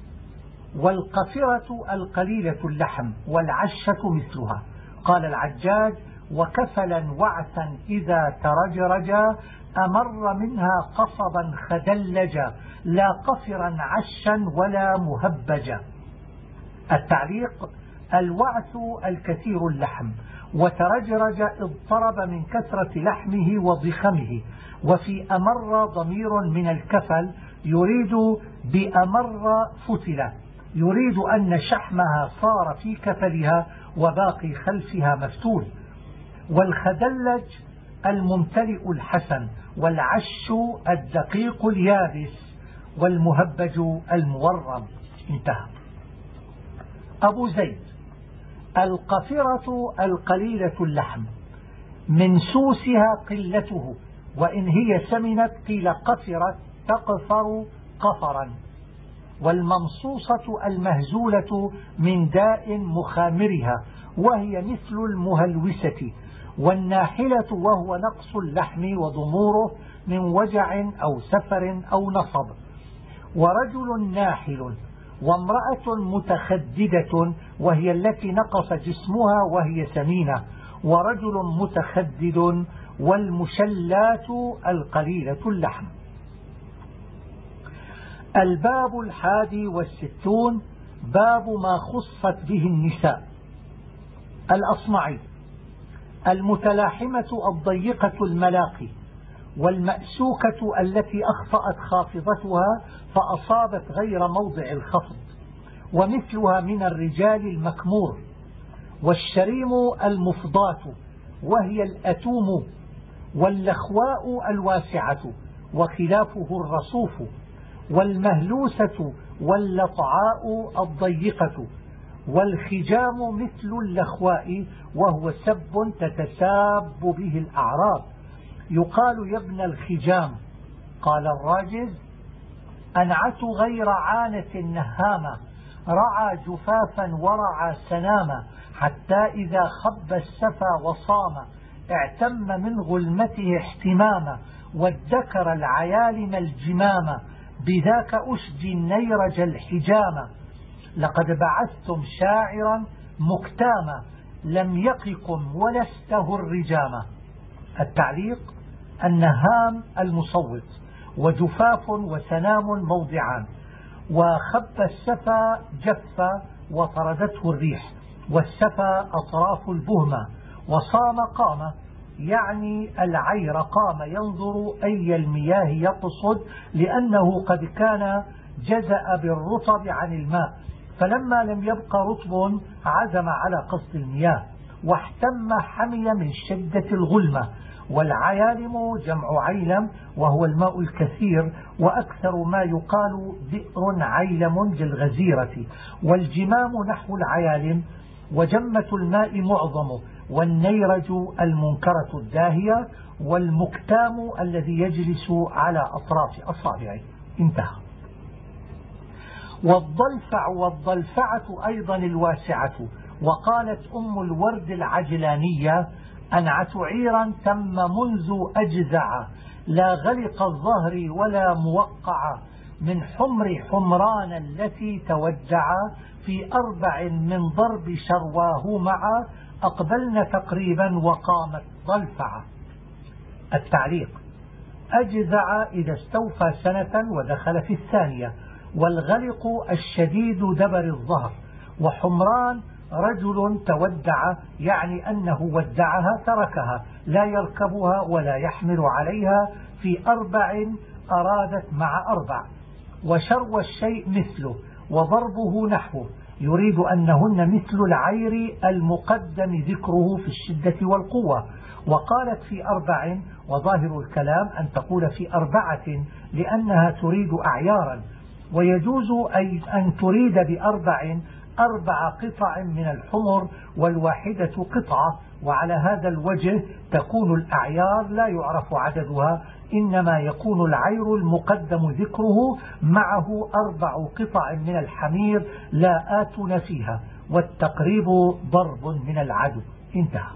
والقفرة القليلة اللحم، والعشة مثلها. قال العجاج وكفلا وعثا إذا ترجرجا أمر منها قصبا خدلجا لا قفرا عشا ولا مهبجا. التعليق الوعث الكثير اللحم، وترجرج اضطرب من كثرة لحمه وضخمه. وفي أمر ضمير من الكفل يريد بأمر فتلة، يريد أن شحمها صار في كفلها وباقي خلفها مفتول. والخدلج الممتلئ الحسن، والعش الدقيق اليابس، والمهبج المورم. انتهى. أبو زيد القفرة القليلة اللحم، من سوسها قلته، وإن هي سمنت قيل قفرت تقفر قفرا. والممصوصة المهزولة من داء مخامرها، وهي مثل المهلوسة. والناحلة وهو نقص اللحم وضموره من وجع أو سفر أو نصب. ورجل ناحل. وامرأة متخددة وهي التي نقص جسمها وهي سمينة. ورجل متخدد. والمشلات القليلة اللحم. الباب 61 باب ما خصت به النساء. الأصمعي المتلاحمة الضيقة الملاقي، والمأسوكة التي أخطأت خافضتها فأصابت غير موضع الخفض، ومثلها من الرجال المكمور. والشريم المفضاة وهي الأتوم. واللخواء الواسعة وخلافه الرصوف. والمهلوسة واللطعاء الضيقة. والخجام مثل اللخواء وهو سب تتساب به الأعراب. يقال يا ابن الخجام. قال الراجز أنعت غير عانة نهامة، رعى جفافا ورعى سناما، حتى إذا خب السفا وصام اعتم من غلمته احتماما، وادكر العيالم الجمامة، بذاك أشجي النيرج الحجامة. لقد بعثتم شاعرا مكتاما، لم يقكم ولسته الرجامة. التعليق أن هام المصوت وجفاف وسنام موضعان، وخب السفا جف وطردته الريح، والسفا أطراف البهمة، وصام قام يعني العير قام ينظر أي المياه يقصد، لأنه قد كان جزأ بالرطب عن الماء، فلما لم يبق رطب عزم على قصد المياه، واحتم حمي من شدة الغلمة. والعيالم جمع عيلم وهو الماء الكثير، وأكثر ما يقال بئر عيلم بالغزيرة، والجمام نحو العيالم، وجمة الماء معظمه، والنيرج المنكرة الداهية، والمكتام الذي يجلس على أطراف أصابعه. انتهى. والضلفع والضلفعة أيضا الواسعة. وقالت أم الورد العجلانية: أنعت عيرا تم منذ أجزع، لا غلق الظهر ولا موقع، من حمر حمران التي تودع، في 4 من ضرب شرواه معا، أقبلن تقريبا وقامت ضلفعة. التعليق: أجزع إذا استوفى سنة ودخل في الثانية، والغلق الشديد دبر الظهر، وحمران رجل تودع يعني أنه ودعها تركها، لا يركبها ولا يحمل عليها، في 4 أرادت مع 4. وشرو الشيء مثله، وضربه نحوه، يريد أنهن مثل العير المقدم ذكره في الشدة والقوة. وقالت في 4، وظاهر الكلام أن تقول في 4 لأنها تريد أعيارا، ويجوز أن تريد ب4 4 قطع من الحمر والواحدة قطعة، وعلى هذا الوجه تكون الأعيار لا يعرف عددها، إنما يكون العير المقدم ذكره معه 4 قطع من الحمير لا آتون فيها، والتقريب ضرب من العدو. انتهى.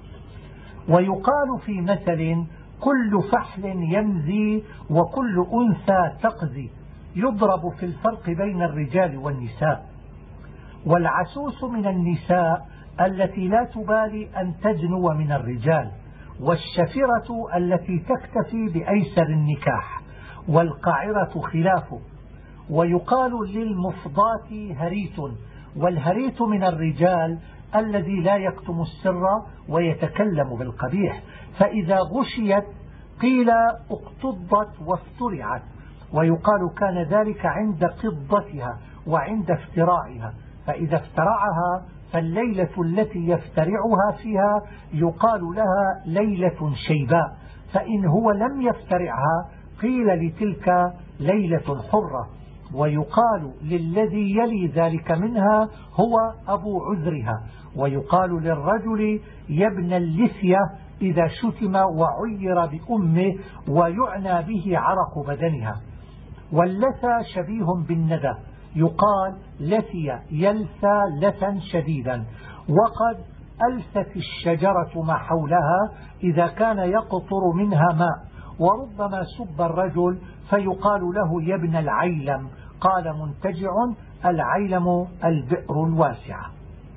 ويقال في مثل: كل فحل يمزي وكل أنثى تقزي، يضرب في الفرق بين الرجال والنساء. والعسوس من النساء التي لا تبالي أن تجنو من الرجال، والشفرة التي تكتفي بأيسر النكاح، والقاعرة خلافه. ويقال للمفضات هريت، والهريت من الرجال الذي لا يكتم السر ويتكلم بالقبيح، فإذا غشيت قيل اقتضت وافترعت. ويقال كان ذلك عند قضتها وعند افتراعها، فإذا افترعها فالليلة التي يفترعها فيها يقال لها ليلة شيباء، فإن هو لم يفترعها قيل لتلك ليلة حرة. ويقال للذي يلي ذلك منها هو أبو عذرها. ويقال للرجل يا ابن اللثية إذا شتم وعير بأمه، ويعنى به عرق بدنها. واللثى شبيه بالندى، يقال لثي يلثى لثا شديدا. وقد ألثت الشجرة ما حولها إذا كان يقطر منها ماء. وربما سب الرجل فيقال له يا ابن العيلم. قال منتجع: العيلم البئر الواسعة.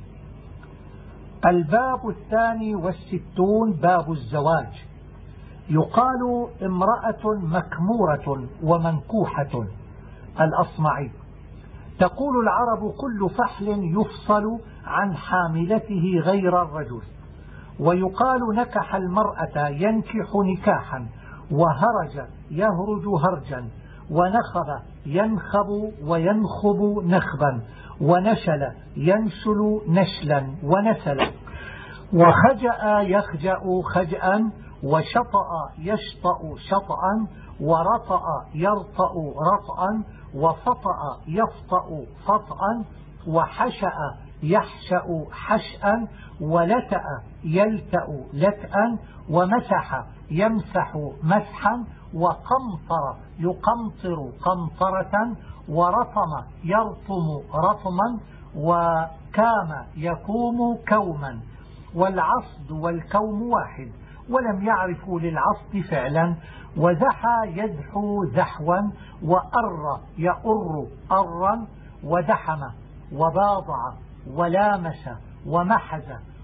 الباب 62 باب الزواج. يقال امرأة مكمورة ومنكوحة. الأصمعي: تقول العرب كل فحل يفصل عن حاملته غير الرجل. ويقال نكح المرأة ينكح نكاحا، وهرج يهرج هرجا، ونخب ينخب وينخب نخبا، ونشل ينشل نشلا ونسلا، وخجأ يخجأ خجأا، وشطأ يشطأ شطأا، ورطأ يرطأ رطأا، وفطأ يفطأ فطأا، وحشأ يحشأ حشأا، ولتأ يلتأ لتأا، ومسح يمسح مسحا، وقمطر يقمطر قمطرة، ورطم يرطم رطما، وكام يكوم كوما. والعصد والكوم واحد، ولم يعرفوا للعصد فعلا. وزحى يزحو زحوا، وأر يأر أرا، ودحم وباضع ولامس ومحز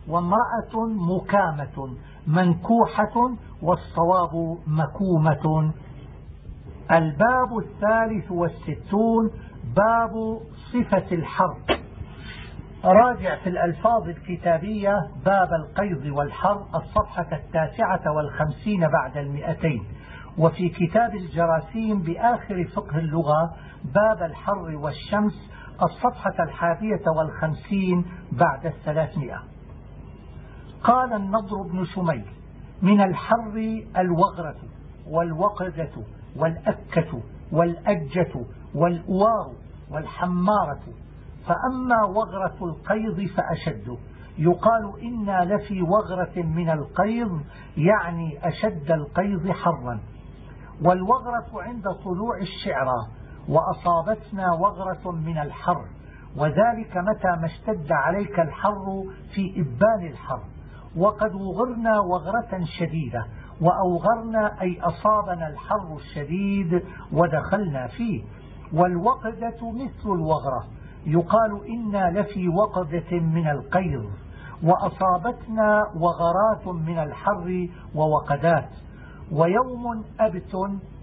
وامرأة مكامة منكوحة، والصواب مكومة. الباب 63 باب صفة الحر. راجع في الألفاظ الكتابية باب القيض والحر الصفحة 59 بعد 200، وفي كتاب الجراثيم بآخر فقه اللغة باب الحر والشمس الصفحة 51 بعد 300. قال النضر بن شميل: من الحر الوغرة والوقدة والأكة والأجة والأوار والحمارة، فأما وغرة القيض فأشد، يقال إنا لفي وغرة من القيض، يعني أشد القيض حرا. والوغرة عند طلوع الشعرى، وأصابتنا وغرة من الحر، وذلك متى ما اشتد عليك الحر في إبان الحر. وقد وغرنا وغرة شديدة، وأوغرنا أي أصابنا الحر الشديد ودخلنا فيه. والوقدة مثل الوغرة، يقال إنا لفي وقدة من القيض، وأصابتنا وغرات من الحر ووقدات. ويوم أبت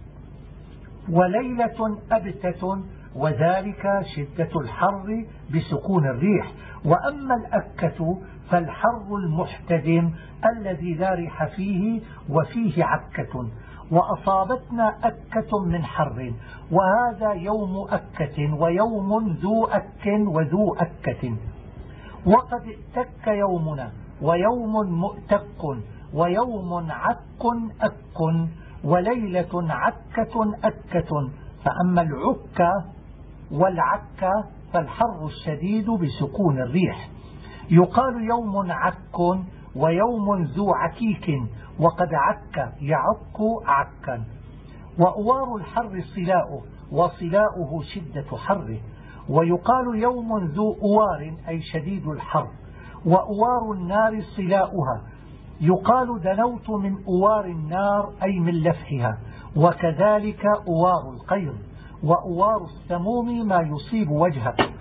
وليلة أبتة، وذلك شدة الحر بسكون الريح. وأما الأكة فالحر المحتدم الذي لا ريح فيه وفيه عكة. وأصابتنا أكة من حر، وهذا يوم أكة ويوم ذو أك وذو أكة. وقد اتك يومنا ويوم مؤتك ويوم عك أك وليلة عكة أكة. فأما العكة والعكة فالحر الشديد بسكون الريح، يقال يوم عك ويوم ذو عكيك، وقد عك يعك عكا. وأوار الحر صلاؤه، وصلاؤه شدة حره. ويقال يوم ذو أوار أي شديد الحر. وأوار النار صلاؤها، يقال دنوت من أوار النار أي من لفحها. وكذلك أوار القيض. وأوار السموم ما يصيب وجهك.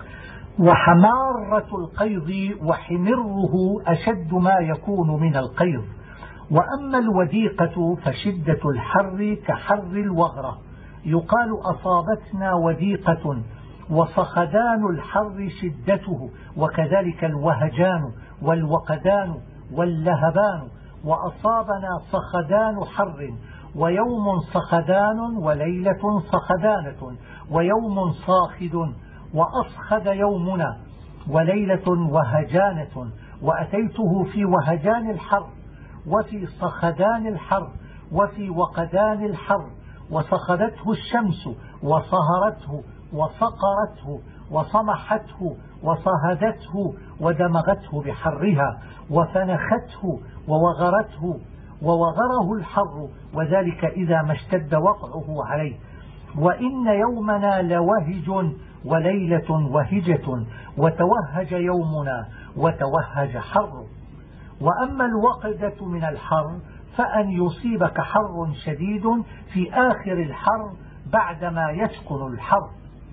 وحمارة القيض وحمره أشد ما يكون من القيض. وأما الوديقة فشدة الحر كحر الوغرة، يقال أصابتنا وديقة. وصخدان الحر شدته، وكذلك الوهجان والوقدان واللهبان. وأصابنا صخدان حر، ويوم صخدان وليلة صخدانة ويوم صاخد. وأصخد يومنا وليلة وهجانة، وأتيته في وهجان الحر وفي صخدان الحر وفي وقدان الحر. وصخدته الشمس وصهرته وصقرته وصمحته وصهدته ودمغته بحرها، وفنخته ووغرته ووغره الحر، وذلك إذا ما اشتد وقعه عليه. وإن يومنا لوهج وليلة وهجة، وتوهج يومنا وتوهج حر. وأما الوقدة من الحر فأن يصيبك حر شديد في آخر الحر بعدما يسكن الحر،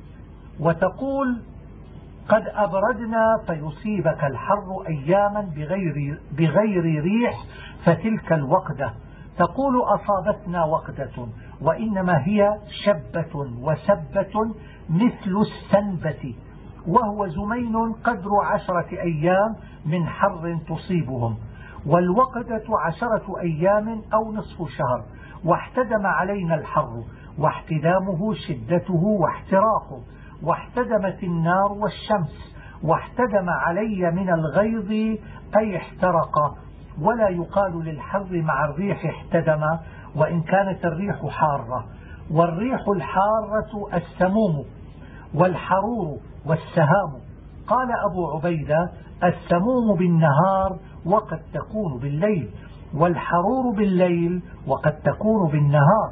وتقول قد أبردنا فيصيبك الحر أياما بغير ريح، فتلك الوقدة. تقول أصابتنا وقدة، وإنما هي شبة وسبة مثل السنبة، وهو زمين قدر 10 أيام من حر تصيبهم. والوقدة 10 أيام أو نصف شهر. واحتدم علينا الحر، واحتدامه شدته واحتراقه. واحتدمت النار والشمس، واحتدم علي من الغيظ أي احترق. ولا يقال للحر مع الريح احتدم، وإن كانت الريح حارة. والريح الحارة السموم والحرور والسهام. قال أبو عبيدة: السموم بالنهار وقد تكون بالليل، والحرور بالليل وقد تكون بالنهار.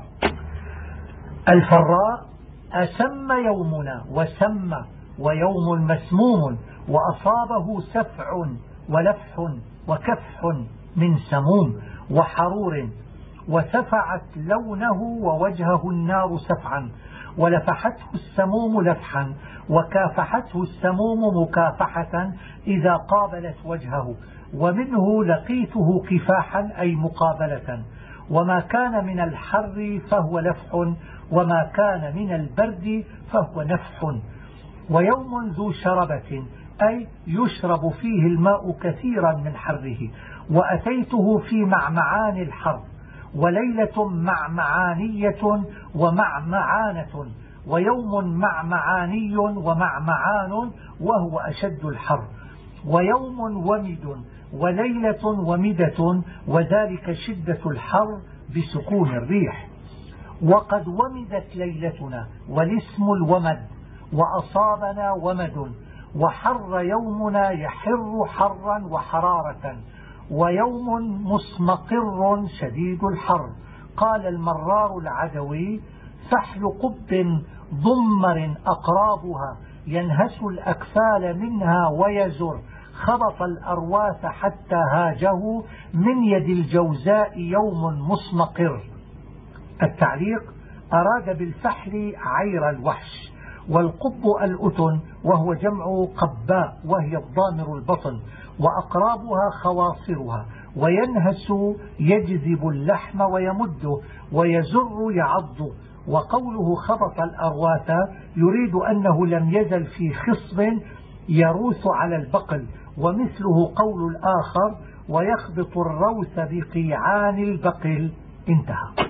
الفراء: أسم يومنا وسم، ويوم مسموم، وأصابه سفع ولفح وكفح من سموم وحرور. وسفعت لونه ووجهه النار سفعا، ولفحته السموم لفحا، وكافحته السموم مكافحة إذا قابلت وجهه، ومنه لقيته كفاحا أي مقابلة. وما كان من الحر فهو لفح، وما كان من البرد فهو نفح. ويوم ذو شربة أي يشرب فيه الماء كثيرا من حره، وأتيته في معمعان الحر. وليلة معمعانية ومعمعانة، ويوم معمعاني ومعمعان وهو أشد الحر. ويوم ومد وليلة ومدة، وذلك شدة الحر بسكون الريح. وقد ومدت ليلتنا والاسم الومد، وأصابنا ومد، وحر يومنا يحر حرا وحرارة، ويوم مسمقر شديد الحر. قال المرار العدوي: فحل قب ضمر أقرابها ينهس الأكفال منها ويزر، خبط الأرواث حتى هاجه من يد الجوزاء يوم مسمقر. التعليق: أراد بالفحل عير الوحش، والقب الأتن وهو جمع قباء وهي الضامر البطن، وأقرابها خواصرها. وينهس يجذب اللحم ويمده، ويزر يعض. وقوله خبط الأرواث يريد أنه لم يزل في خصب يروث على البقل، ومثله قول الآخر: ويخبط الروث بقيعان البقل. انتهى.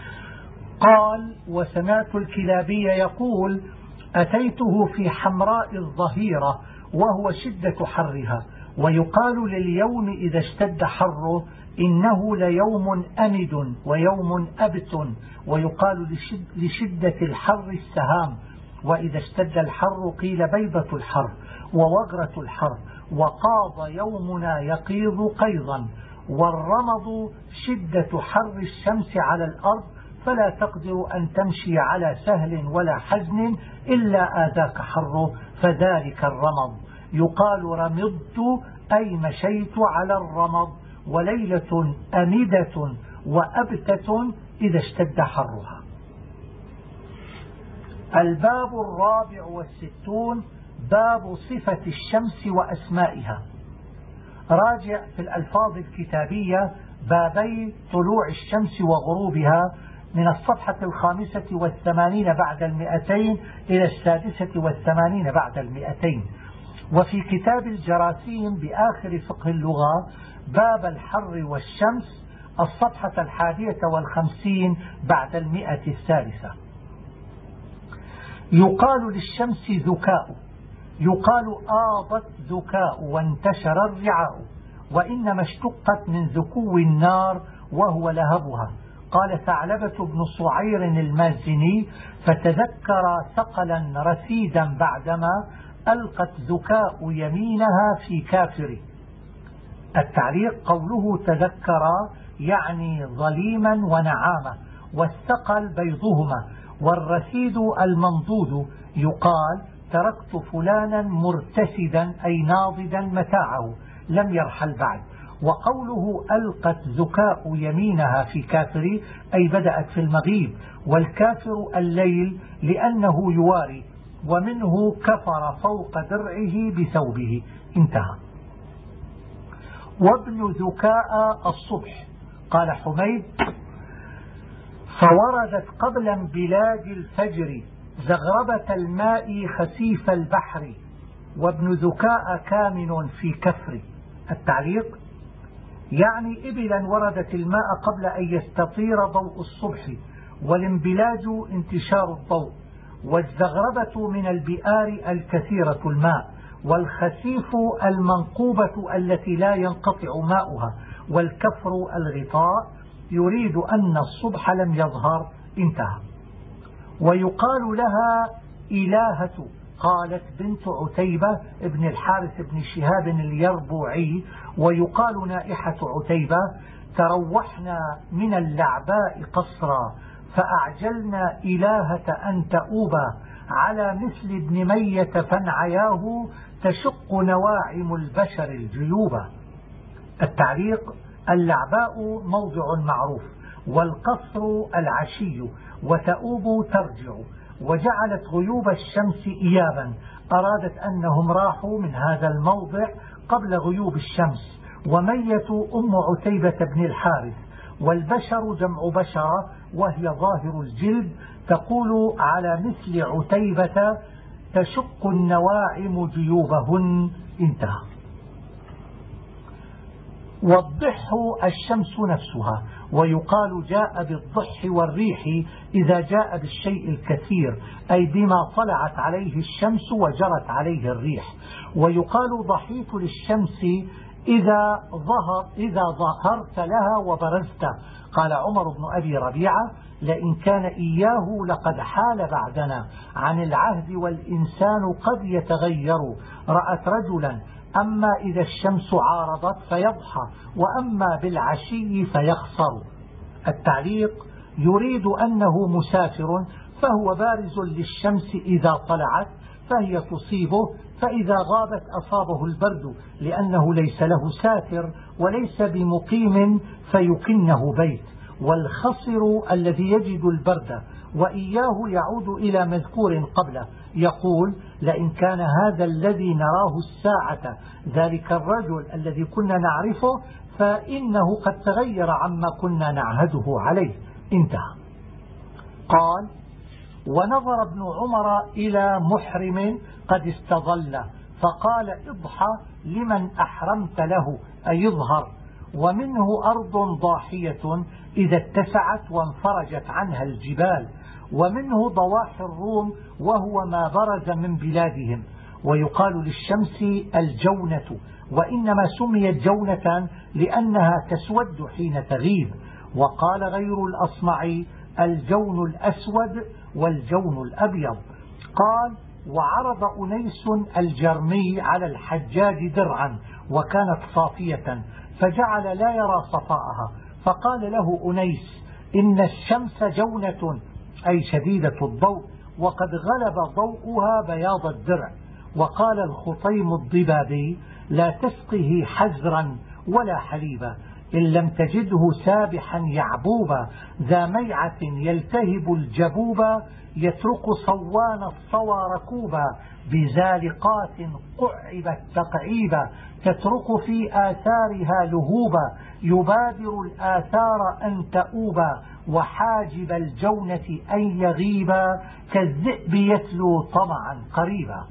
قال: وسمعت الكلابي يقول: أتيته في حمراء الظهيرة وهو شدة حرها. ويقال لليوم إذا اشتد حره: إنه ليوم أمد ويوم أبت. ويقال لشدة الحر السهام. وإذا اشتد الحر قيل بيضة الحر ووغرة الحر. وقاض يومنا يقيض قيضا. والرمض شدة حر الشمس على الأرض، فلا تقدر أن تمشي على سهل ولا حزن إلا آذاك حره، فذلك الرمض. يقال رمضت أي مشيت على الرمض. وليلة أمدة وأبتة إذا اشتد حرها. الباب 64 باب صفة الشمس وأسمائها. راجع في الألفاظ الكتابية بابي طلوع الشمس وغروبها من الصفحة 85 بعد 200 إلى 86 بعد 200. وفي كتاب الجراثيم بآخر فقه اللغة باب الحر والشمس الصفحة 51 بعد 100. يقال للشمس ذكاء، يقال آضت ذكاء وانتشر الرعاء، وإنما اشتقت من ذكو النار وهو لهبها. قال ثعلبة بن صعير المازني: فتذكر ثقلا رسيدا بعدما ألقت ذكاء يمينها في كافر. التعليق: قوله تذكر يعني ظليما ونعامة، والثقل بيضهما، والرسيد المنضود. يقال تركت فلانا مرتسدا أي ناضدا متاعه لم يرحل بعد. وقوله ألقت ذكاء يمينها في كافر أي بدأت في المغيب، والكافر الليل لأنه يواري، ومنه كفر فوق درعه بثوبه. انتهى. وابن ذكاء الصبح. قال حميد: فوردت قبل انبلاج الفجر زغربة الماء خسيف البحر، وابن ذكاء كامن في كفر. التعليق: يعني إبلا وردت الماء قبل أن يستطير ضوء الصبح، والانبلاج انتشار الضوء، والزغربة من البئار الكثيرة الماء، والخسيف المنقوبة التي لا ينقطع ماؤها، والكفر الغطاء. يريد أن الصبح لم يظهر. انتهى. ويقال لها إلهة. قالت بنت عتيبة ابن الحارث بن شهاب اليربوعي. ويقال نائحة عتيبة: تروحنا من اللعباء قصرا فأعجلنا إلهة أن تؤوبا، على مثل ابن مية فانعياه تشق نواعم البشر الجيوبا. التعليق: اللعباء موضع معروف، والقصر العشي، وتؤوب ترجع. وجعلت غيوب الشمس إيابا، أرادت أنهم راحوا من هذا الموضع قبل غيوب الشمس. ومية أم عتيبة بن الحارث، والبشر جمع بشرة وهي ظاهر الجلد، تقول على مثل عتيبة تشق النواعم جيوبهن. انتهى. والضح الشمس نفسها، ويقال جاء بالضح والريح إذا جاء بالشيء الكثير، أي بما طلعت عليه الشمس وجرت عليه الريح. ويقال ضحيت للشمس إذا ظهرت لها وبرزت. قال عمر بن أبي ربيعة: لئن كان إياه لقد حال بعدنا عن العهد والإنسان قد يتغير. رأت رجلا أما إذا الشمس عارضت فيضحى، وأما بالعشي فيخسر. التعليق: يريد أنه مسافر، فهو بارز للشمس إذا طلعت فهي تصيبه، فإذا غابت أصابه البرد، لأنه ليس له ساتر وليس بمقيم فيكنه بيت. والخصر الذي يجد البرد، وإياه يعود إلى مذكور قبله، يقول: لئن كان هذا الذي نراه الساعة ذلك الرجل الذي كنا نعرفه فإنه قد تغير عما كنا نعهده عليه. انتهى. قال: ونظر ابن عمر إلى محرم قد استظل فقال: اضحى لمن أحرمت له، أي اظهر. ومنه أرض ضاحية إذا اتسعت وانفرجت عنها الجبال. ومنه ضواحي الروم وهو ما برز من بلادهم. ويقال للشمس الجونة، وإنما سميت جونة لأنها تسود حين تغيب. وقال غير الأصمعي: الجون الأسود والجون الأبيض. قال: وعرض أنيس الجرمي على الحجاج درعا وكانت صافية، فجعل لا يرى صفاءها، فقال له أنيس: إن الشمس جونة، أي شديدة الضوء، وقد غلب ضوءها بياض الدرع. وقال الخطيم الضبابي: لا تسقه حزرا ولا حليبا إن لم تجده سابحا يعبوبا، ذا ميعة يلتهب الجبوبا، يترك صوان الصوى ركوبا، بزالقات قعبت تقعيبا، تترك في آثارها لهوبا، يبادر الآثار أن تؤوبا، وحاجب الجونة أن يغيبا، كالذئب يتلو طمعا قريبا.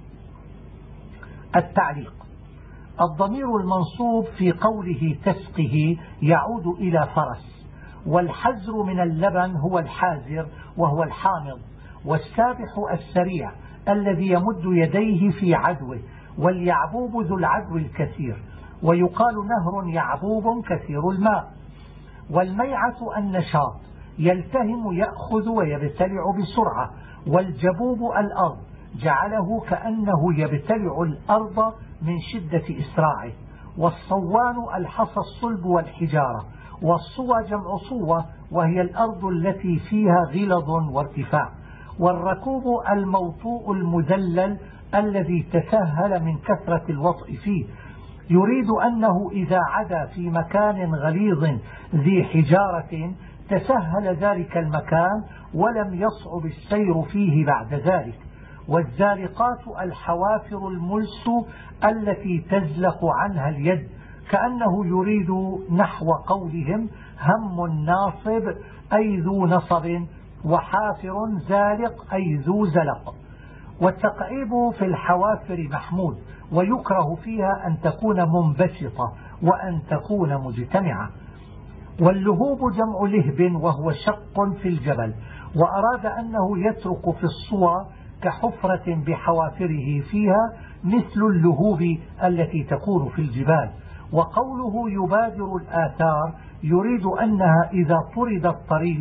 التعليق: الضمير المنصوب في قوله تسقه يعود إلى فرس. والحزر من اللبن هو الحازر وهو الحامض. والسابح السريع الذي يمد يديه في عدوه. واليعبوب ذو العدو الكثير. ويقال نهر يعبوب كثير الماء. والميعة النشاط، يلتهم يأخذ ويبتلع بسرعة. والجبوب الأرض، جعله كأنه يبتلع الأرض من شدة إسراعه. والصوان الحصى الصلب والحجارة. والصوى جمع صوة وهي الأرض التي فيها غلظ وارتفاع. والركوب الموطوء المذلل الذي تسهل من كثرة الوطء فيه. يريد أنه إذا عدا في مكان غليظ ذي حجارة تسهل ذلك المكان ولم يصعب السير فيه بعد ذلك. والزالقات الحوافر الملس التي تزلق عنها اليد، كأنه يريد نحو قولهم هم ناصب أي ذو نصب، وحافر زالق أي ذو زلق. والتقعيب في الحوافر محمود، ويكره فيها أن تكون منبسطة وأن تكون مجتمعة. واللهوب جمع لهب وهو شق في الجبل، وأراد أنه يترك في الصوى كحفرة بحوافره فيها مثل اللهوب التي تكون في الجبال. وقوله يبادر الآثار يريد أنها إذا طردت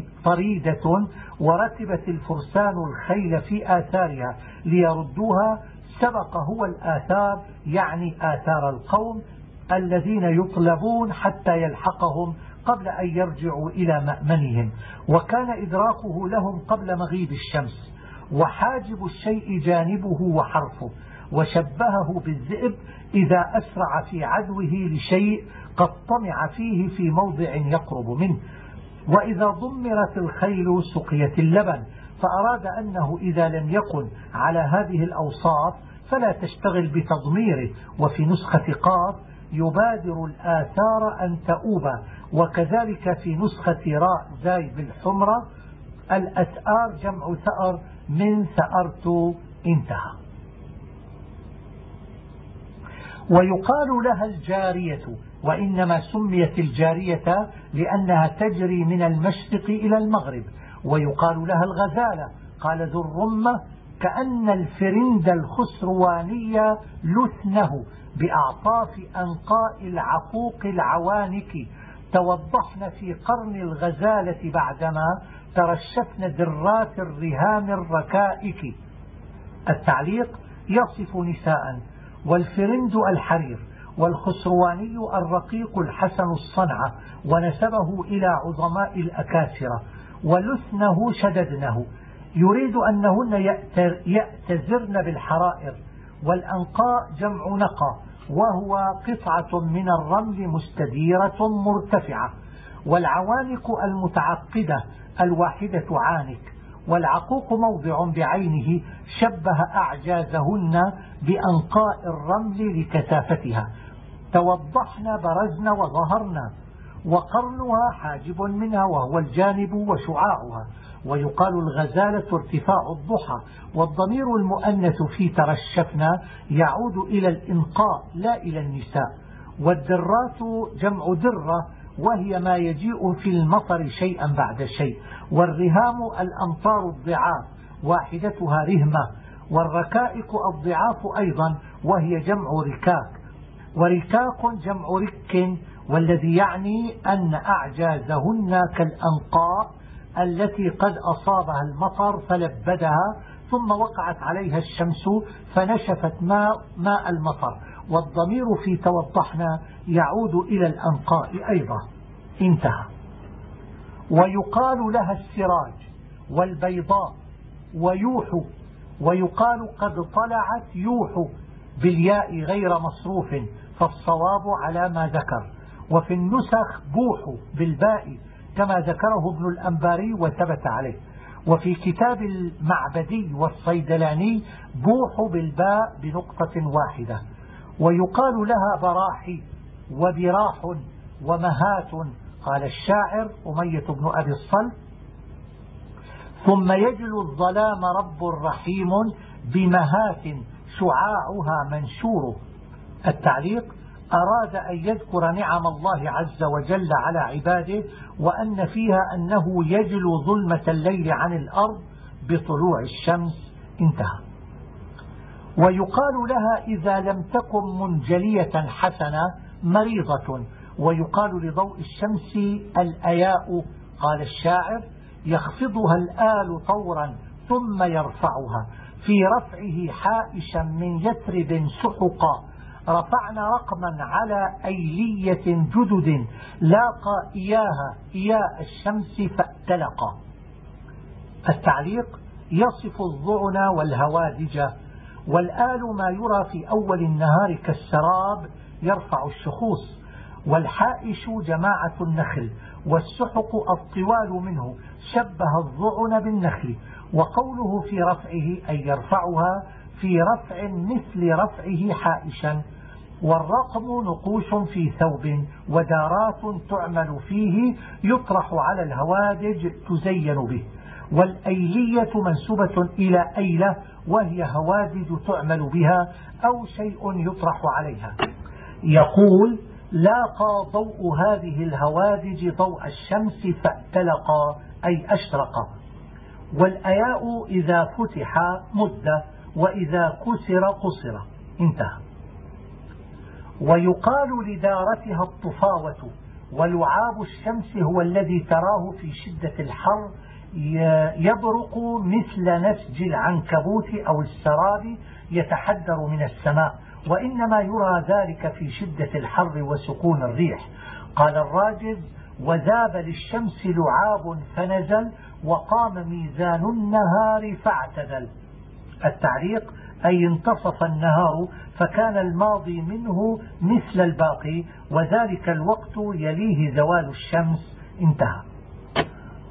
طريدة وركبت الفرسان الخيل في آثارها ليردوها سبق هو الآثار، يعني آثار القوم الذين يطلبون حتى يلحقهم قبل أن يرجعوا إلى مأمنهم، وكان إدراكه لهم قبل مغيب الشمس. وحاجب الشيء جانبه وحرفه، وشبهه بالذئب إذا أسرع في عدوه لشيء قد طمع فيه في موضع يقرب منه. وإذا ضمرت الخيل سقيت اللبن، فأراد أنه إذا لم يكن على هذه الأوصاف فلا تشتغل بتضميره. وفي نسخة قاف يبادر الآثار أن تؤوب، وكذلك في نسخة راء زاي بالحمرة الأثآر جمع ثأر من ثأرت انتهى. ويقال لها الجارية، وإنما سميت الجارية لأنها تجري من المشرق إلى المغرب. ويقال لها الغزالة، قال ذو الرمة كأن الفرند الخسرواني لثنه بأعطاف أنقاء العقوق العوانك، توضحن في قرن الغزالة بعدما ترشفن درات الرهام الركائك. التعليق يصف نساء، والفرند الحرير، والخسرواني الرقيق الحسن الصنعة، ونسبه إلى عظماء الأكاسرة، ولثنه شددنه، يريد أنهن يأتزرن بالحرائر. والأنقاء جمع نقى، وهو قطعة من الرمل مستديرة مرتفعة. والعوانك المتعقدة الواحدة عانك. والعقوق موضع بعينه شبه أعجازهن بأنقاء الرمل لكثافتها، توضحن برزن وظهرن. وقرنها حاجب منها وهو الجانب وشعاعها. ويقال الغزالة ارتفاع الضحى. والضمير المؤنث في ترشفنا يعود إلى الإنقاء لا إلى النساء. والدرات جمع درة، وهي ما يجيء في المطر شيئا بعد شيء. والرهام الأمطار الضعاف، واحدتها رهمة. والركائك الضعاف أيضا، وهي جمع ركاك. وركاك جمع رك، والذي يعني أن أعجازهن كالأنقاء التي قد أصابها المطر فلبدها، ثم وقعت عليها الشمس فنشفت ماء المطر. والضمير في توضحنا يعود إلى الأنقاء أيضا انتهى. ويقال لها السراج والبيضاء ويوح. ويقال قد طلعت يوح بالياء غير مصروف، فالصواب على ما ذكر. وفي النسخ بوح بالباء كما ذكره ابن الأنباري وثبت عليه. وفي كتاب المعبدي والصيدلاني بوح بالباء بنقطة واحدة. ويقال لها براحي وبراح ومهات، قال الشاعر أمية بن أبي الصلت: ثم يجلو الظلام رب رحيم بمهات شعاعها منشور. التعليق أراد أن يذكر نعم الله عز وجل على عباده، وأن فيها أنه يجلو ظلمة الليل عن الأرض بطلوع الشمس انتهى. ويقال لها إذا لم تكن منجلية حسنة مريضة. ويقال لضوء الشمس الأياء، قال الشاعر: يخفضها الآل طورا ثم يرفعها، في رفعه حائشا من يثرب سحقا، رفعنا رقما على أيلية جدد، لاقى إياها إياء الشمس فاتلقا. التعليق يصف الظعن والهوادج. والآل ما يرى في أول النهار كالسراب يرفع الشخوص. والحائش جماعة النخل. والسحق الطوال منه شبه الظعن بالنخل. وقوله في رفعه أي يرفعها في رفع مثل رفعه حائشا. والرقم نقوش في ثوب ودارات تعمل فيه يطرح على الهوادج تزين به. والأيلية منسوبة إلى أيلة، وهي هوادج تعمل بها أو شيء يطرح عليها. يقول: لاقى ضوء هذه الهوادج ضوء الشمس فاتلقى أي أشرق. والأياء إذا فتح مد، وإذا كسر قصر انتهى. ويقال لدارتها الطفاوة. ولعاب الشمس هو الذي تراه في شدة الحر يبرق مثل نسج العنكبوت أو السراب يتحدر من السماء، وإنما يرى ذلك في شدة الحر وسكون الريح. قال الراجز: وذاب للشمس لعاب فنزل، وقام ميزان النهار فاعتدل. التعليق أي انتصف النهار فكان الماضي منه مثل الباقي، وذلك الوقت يليه زوال الشمس انتهى.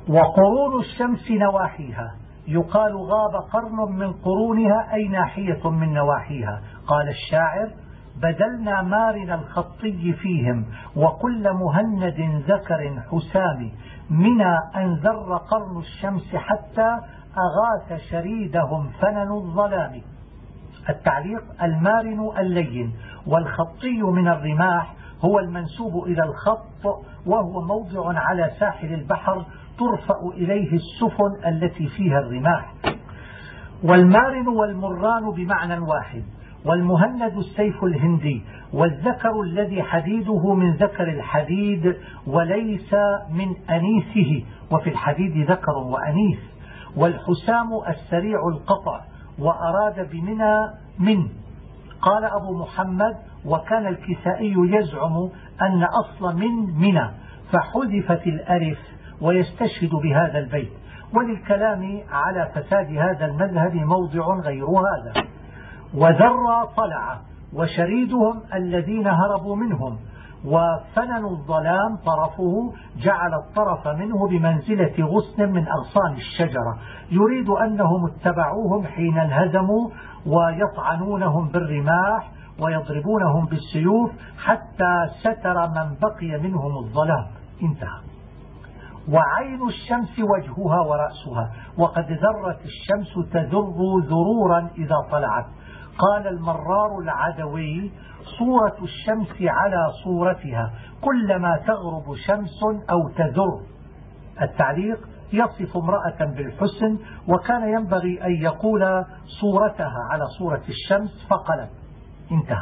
وقرون الشمس نواحيها، يقال غاب قرن من قرونها أي ناحية من نواحيها. قال الشاعر: بدلنا مارن الخطي فيهم وكل مهند ذكر حسام، منا أن ذر قرن الشمس حتى أغاث شريدهم فنن الظلام. التعليق: المارن اللين، والخطي من الرماح هو المنسوب إلى الخط، وهو موضع على ساحل البحر ترفع إليه السفن التي فيها الرماح. والمارن والمران بمعنى واحد، والمهند السيف الهندي، والذكر الذي حديده من ذكر الحديد وليس من أنيسه، وفي الحديد ذكر وأنيس. والحسام السريع القطع، وأراد بمنى من. قال أبو محمد: وكان الكسائي يزعم أن أصل من منى، فحذفت الألف ويستشهد بهذا البيت. وللكلام على فساد هذا المذهب موضع غير هذا. وذر طلع، وشريدهم الذين هربوا منهم، وفنن الظلام طرفه، جعل الطرف منه بمنزلة غصن من أغصان الشجرة، يريد أنهم اتبعوهم حين انهزموا، ويطعنونهم بالرماح ويضربونهم بالسيوف حتى ستر من بقي منهم الظلام. انتهى. وعين الشمس وجهها ورأسها، وقد ذرت الشمس تذر ذرورا إذا طلعت. قال المرار العدوي: صورة الشمس على صورتها، كلما تغرب شمس أو تذر. التعليق: يصف امرأة بالحسن، وكان ينبغي أن يقول صورتها على صورة الشمس فقلت. انتهى.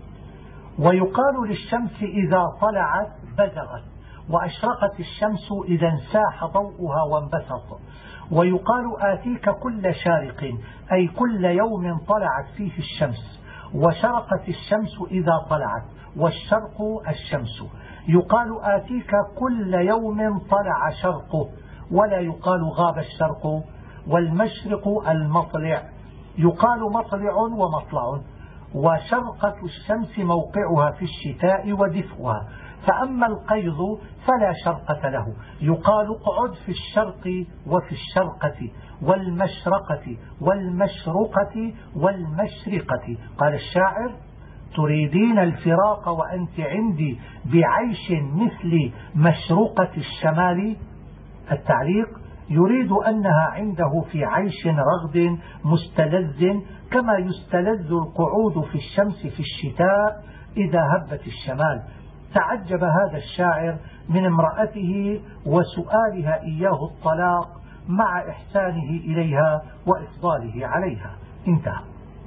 ويقال للشمس إذا طلعت بزغت، وأشرقت الشمس إذا انساح ضوءها وانبسط. ويقال آتيك كل شارق، أي كل يوم طلعت فيه الشمس. وشرقت الشمس إذا طلعت، والشرق الشمس. يقال آتيك كل يوم طلع شرقه، ولا يقال غاب الشرق. والمشرق المطلع، يقال مطلع ومطلع. وشرقة الشمس موقعها في الشتاء ودفئها. فأما القيض فلا شرقة له، يقال اقعد في الشرق وفي الشرقة والمشرقة والمشرقة والمشرقة. قال الشاعر: تريدين الفراق وأنت عندي بعيش مثل مشرقة الشمال. التعليق: يريد أنها عنده في عيش رغد مستلذ، كما يستلذ القعود في الشمس في الشتاء إذا هبت الشمال. تعجب هذا الشاعر من امرأته وسؤالها إياه الطلاق مع إحسانه إليها وإفضاله عليها. انتهى.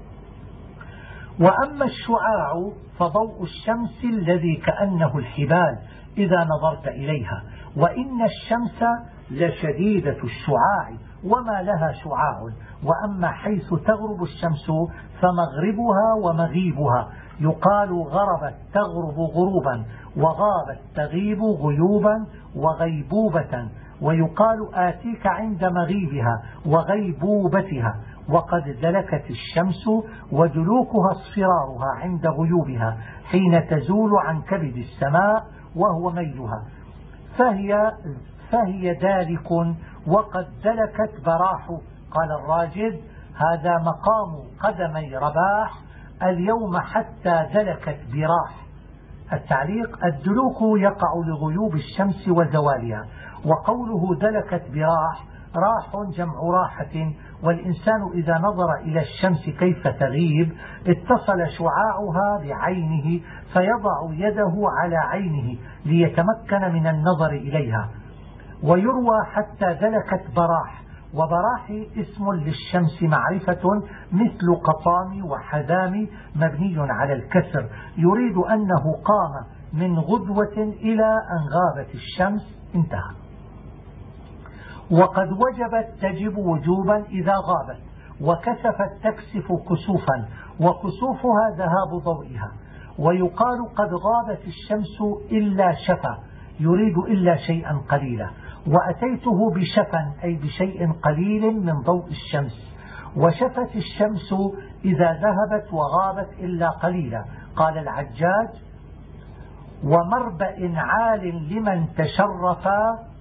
وأما الشعاع فضوء الشمس الذي كأنه الحبال إذا نظرت إليها، وإن الشمس لشديدة الشعاع وما لها شعاع. وأما حيث تغرب الشمس فمغربها ومغيبها، يقال غربت تغرب غروبا، وغابت تغيب غيوبا وغيبوبة. ويقال آتيك عند مغيبها وغيبوبتها. وقد دلكت الشمس ودلوكها اصفرارها عند غيوبها حين تزول عن كبد السماء وهو ميلها، فهي دالك وقد دلكت براح. قال الراجد: هذا مقام قدمي رباح اليوم حتى دلكت براح. التعليق: الدلوك يقع لغيوب الشمس وزوالها. وقوله دلكت براح، راح جمع راحة، والإنسان إذا نظر إلى الشمس كيف تغيب اتصل شعاعها بعينه فيضع يده على عينه ليتمكن من النظر إليها. ويروى حتى دلكت براح، وبراح اسم للشمس معرفة مثل قطام وحزام مبني على الكسر، يريد أنه قام من غدوة إلى أن غابت الشمس. انتهى. وقد وجبت تجب وجوبا إذا غابت، وكسفت تكسف كسوفا، وكسوفها ذهاب ضوئها. ويقال قد غابت الشمس إلا شفا، يريد إلا شيئا قليلا. وأتيته بشفا أي بشيء قليل من ضوء الشمس. وشفت الشمس إذا ذهبت وغابت إلا قليلا. قال العجاج: ومربأ عال لمن تشرفا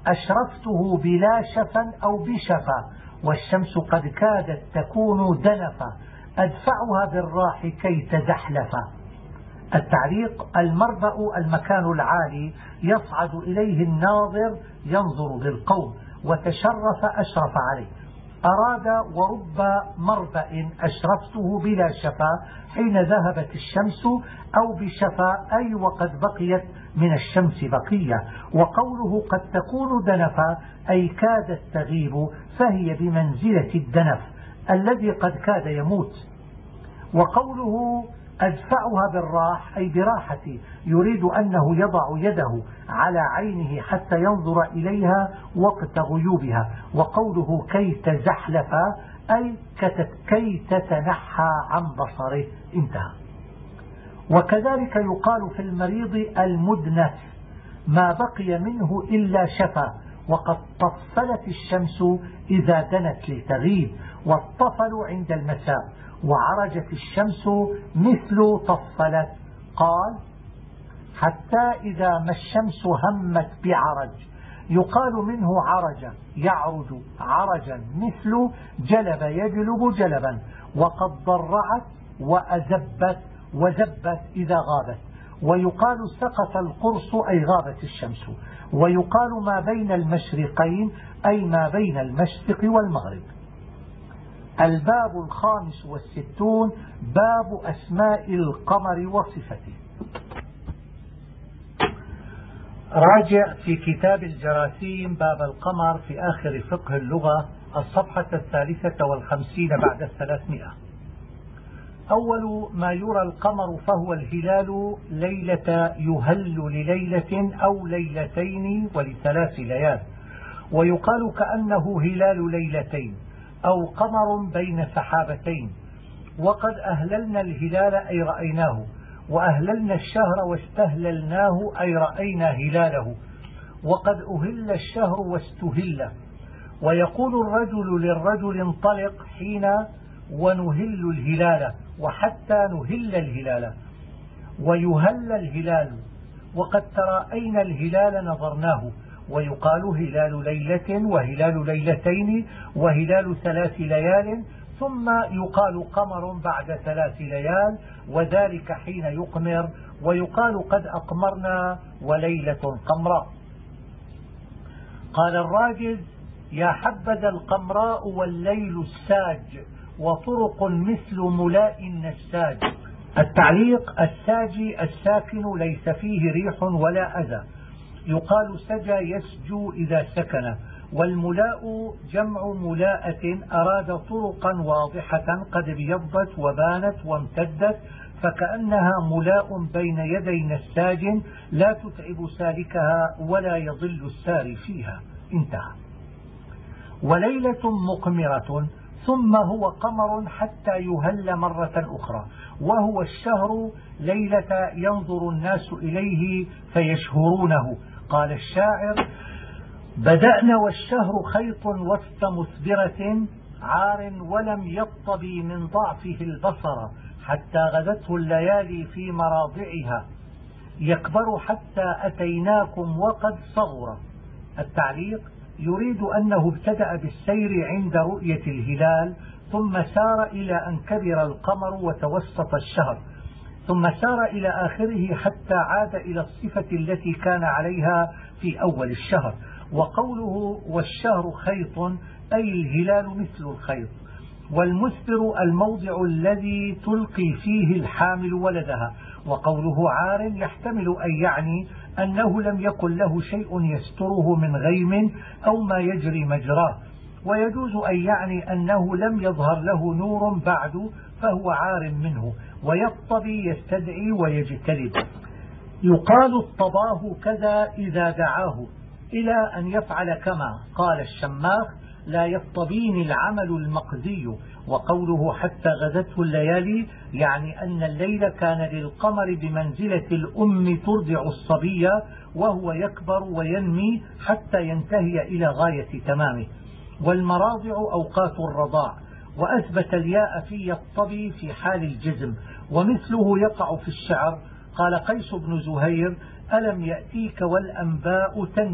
أشرفته بلا شفا أو بشفا والشمس قد كادت تكون دنفا أدفعها بالراح كي تزحلف. التعليق: المربأ المكان العالي يصعد إليه الناظر ينظر للقوم، وتشرف أشرف عليه. أراد ورب مربأ أشرفته بلا شفا حين ذهبت الشمس أو بشفا أي وقد بقيت من الشمس بقية. وقوله قد تكون دنفا أي كادت تغيب، فهي بمنزلة الدنف الذي قد كاد يموت. وقوله أدفعها بالراح أي براحتي، يريد أنه يضع يده على عينه حتى ينظر إليها وقت غيوبها. وقوله كي تزحلف أي كي تتنحى عن بصره. انتهى. وكذلك يقال في المريض المدنس ما بقي منه إلا شفا، وقد طفلت الشمس إذا دنت لتغيب، والطفل عند المساء، وعرجت الشمس مثل طفلت. قال حتى إذا ما الشمس همت بعرج، يقال منه عرج يعرج عرجا مثل جلب يجلب جلبا، وقد ضرعت وأزبت وزبت إذا غابت. ويقال سقط القرص أي غابت الشمس. ويقال ما بين المشرقين أي ما بين المشرق والمغرب. الباب 65 باب أسماء القمر وصفته. راجع في كتاب الجراثيم باب القمر في آخر فقه اللغة الصفحة 53 بعد 300. أول ما يرى القمر فهو الهلال ليلة يهل لليلة أو ليلتين ولثلاث ليال، ويقال كأنه هلال ليلتين أو قمر بين سحابتين. وقد أهللنا الهلال أي رأيناه، وأهللنا الشهر واستهللناه أي رأينا هلاله، وقد أهل الشهر واستهل. ويقول الرجل للرجل انطلق حين ونهل الهلال وحتى نهل الهلال، ويهل الهلال. وقد ترأينا الهلال نظرناه. ويقال هلال ليلة وهلال ليلتين وهلال 3 ليال، ثم يقال قمر بعد 3 ليال، وذلك حين يقمر. ويقال قد أقمرنا وليلة قمراء. قال الراجز: يا حبذا القمراء والليل الساج، وطرق مثل ملاء النساج. التعليق: الساجي الساكن ليس فيه ريح ولا أذى، يقال سجى يسجو إذا سكن. والملاء جمع ملاءة أراد طرقا واضحة قد ابيضت وبانت وامتدت، فكأنها ملاء بين يدي نساج لا تتعب سالكها ولا يضل الساري فيها. انتهى. وليلة مقمرة، ثم هو قمر حتى يهل مرة أخرى، وهو الشهر ليلة ينظر الناس إليه فيشهرونه. قال الشاعر: بدأنا والشهر خيط وسط مثبرة عار، ولم يطبي من ضعفه البصر، حتى غدته الليالي في مراضعها، يكبر حتى أتيناكم وقد صغر. التعليق: يريد أنه ابتدأ بالسير عند رؤية الهلال، ثم سار إلى أن كبر القمر وتوسط الشهر، ثم سار إلى آخره حتى عاد إلى الصفة التي كان عليها في أول الشهر. وقوله والشهر خيط أي الهلال مثل الخيط. والمسبر الموضع الذي تلقي فيه الحامل ولدها. وقوله عار يحتمل أن يعني أنه لم يكن له شيء يستره من غيم أو ما يجري مجراه، ويجوز أن يعني أنه لم يظهر له نور بعد فهو عار منه. ويطبي يستدعي ويجتلب. يقال اطباه كذا إذا دعاه إلى أن يفعل كما قال الشماخ: لا يطبيني العمل المقزي. وقوله حتى غدته الليالي يعني أن الليل كان للقمر بمنزلة الأم ترضع الصبي، وهو يكبر وينمي حتى ينتهي إلى غاية تمامه. والمراضع أوقات الرضاع. وأثبت الياء في يطبي في حال الجزم، ومثله يقع في الشعر. قال قيس بن زهير: ألم يأتيك والأنباء تنمي.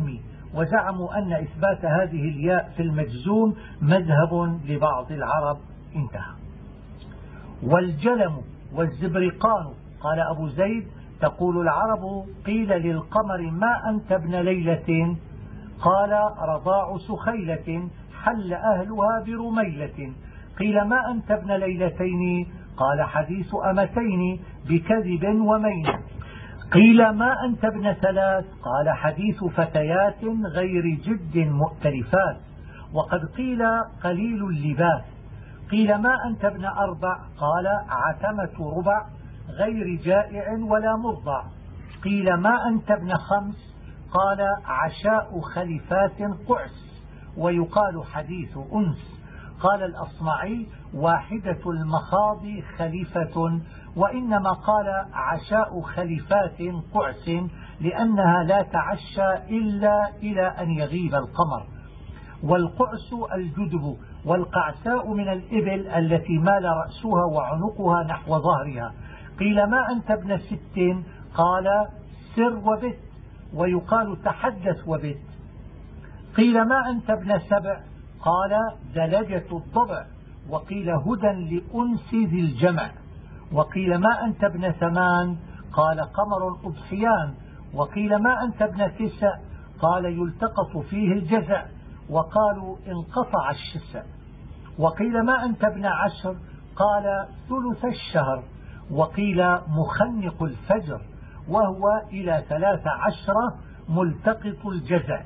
وزعموا أن إثبات هذه الياء في المجزوم مذهب لبعض العرب. انتهى. والجلم والزبرقان. قال أبو زيد: تقول العرب قيل للقمر ما أنت ابن ليلة، قال: رضاع سخيلة حل أهلها برميلة. قيل: ما أنت ابن ليلتين، قال: حديث أمتين بكذب ومين. قيل: ما أنت ابن ثلاث، قال: حديث فتيات غير جد مؤتلفات. وقد قيل: قليل اللباس. قيل: ما أنت ابن أربع، قال: عتمة ربع غير جائع ولا مرضع. قيل: ما أنت ابن خمس، قال: عشاء خلفات قعس ويقال حديث أنس. قال الأصمعي: واحدة المخاض خليفة، وإنما قال عشاء خليفات قعس لأنها لا تعشى إلا إلى أن يغيب القمر. والقعس الجدب، والقعساء من الإبل التي مال رأسها وعنقها نحو ظهرها. قيل: ما أنت ابن ست، قال: سر وبت ويقال تحدث وبت. قيل: ما أنت ابن سبع، قال: دلجة الضبع. وقيل: هدى لأنس ذي الجمع. وقيل: ما أنت ابن ثمان، قال: قمر أضحيان. وقيل: ما أنت ابن تسع، قال: يلتقط فيه الجزع. وقالوا: انقطع الشسع. وقيل: ما أنت ابن عشر، قال: ثلث الشهر. وقيل: مخنق الفجر، وهو إلى 13 ملتقط الجزع.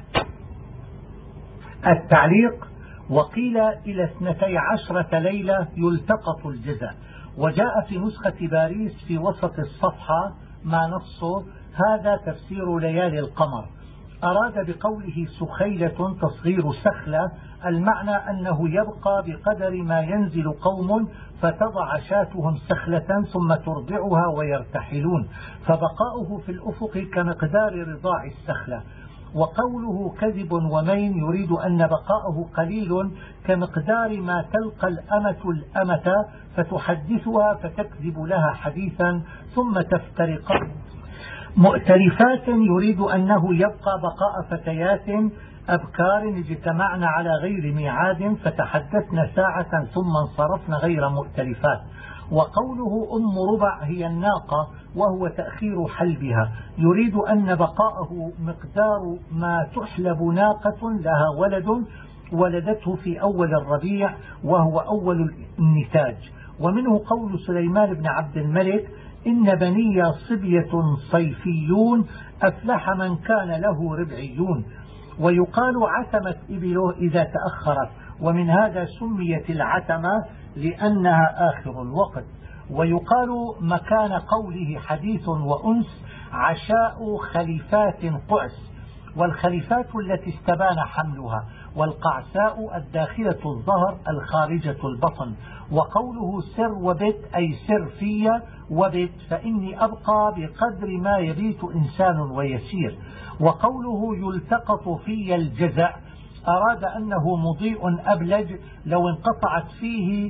التعليق: وقيل إلى 12 ليلة يلتقط الجزع. وجاء في نسخة باريس في وسط الصفحة ما نصه: هذا تفسير ليالي القمر. أراد بقوله سخيلة تصغير سخلة، المعنى أنه يبقى بقدر ما ينزل قوم فتضع شاتهم سخلة ثم ترضعها ويرتحلون، فبقاؤه في الأفق كمقدار رضاع السخلة. وقوله كذب ومين يريد أن بقاءه قليل كمقدار ما تلقى الأمة فتحدثها فتكذب لها حديثا ثم تفترقان. مؤتلفات يريد أنه يبقى بقاء فتيات أبكار اجتمعن على غير ميعاد فتحدثن ساعة ثم انصرفن غير مؤتلفات. وقوله أم ربع هي الناقة وهو تأخير حلبها، يريد أن بقاءه مقدار ما تحلب ناقة لها ولد ولدته في أول الربيع وهو أول النتاج. ومنه قول سليمان بن عبد الملك: إن بني صبية صيفيون أفلح من كان له ربعيون. ويقال عتمت إبله إذا تأخرت، ومن هذا سميت العتمة لأنها آخر الوقت. ويقال مكان قوله حديث وأنس عشاء خليفات قعس، والخليفات التي استبان حملها، والقعساء الداخلة الظهر الخارجة البطن. وقوله سر وبت أي سر في وبت، فإني أبقى بقدر ما يبيت إنسان ويسير. وقوله يلتقط في الجزع أراد أنه مضيء أبلج لو انقطعت فيه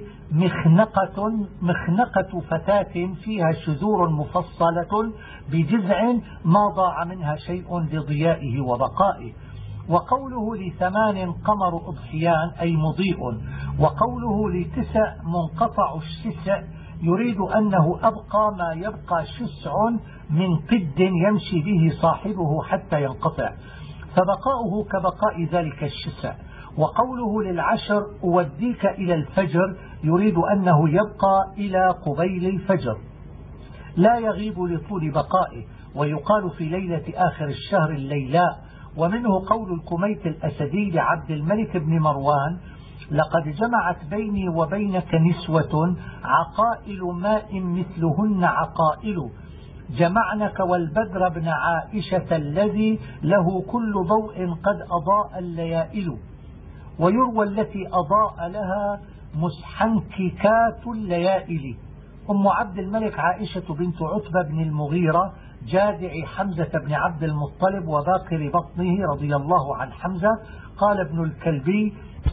مخنقة فتاة فيها شذور مفصلة بجزع ما ضاع منها شيء لضيائه وبقائه. وقوله ل8 قمر أضحيان أي مضيء. وقوله ل9 منقطع الشسع يريد أنه أبقى ما يبقى شسع من قد يمشي به صاحبه حتى ينقطع، فبقاؤه كبقاء ذلك الشسع. وقوله لل10 أوديك إلى الفجر يريد أنه يبقى إلى قبيل الفجر لا يغيب لطول بقائه. ويقال في ليلة آخر الشهر الليلاء. ومنه قول الكميت الأسدي لعبد الملك بن مروان: لقد جمعت بيني وبينك نسوة عقائل ماء مثلهن عقائل، جمعنك والبدر بن عائشة الذي له كل ضوء قد أضاء الليائل. ويروى التي أضاء لها مسحنككات الليائل. أم عبد الملك عائشة بنت عتبة بن المغيرة جادع حمزة بن عبد المطلب وباقر بطنه رضي الله عن حمزة. قال ابن الكلبي: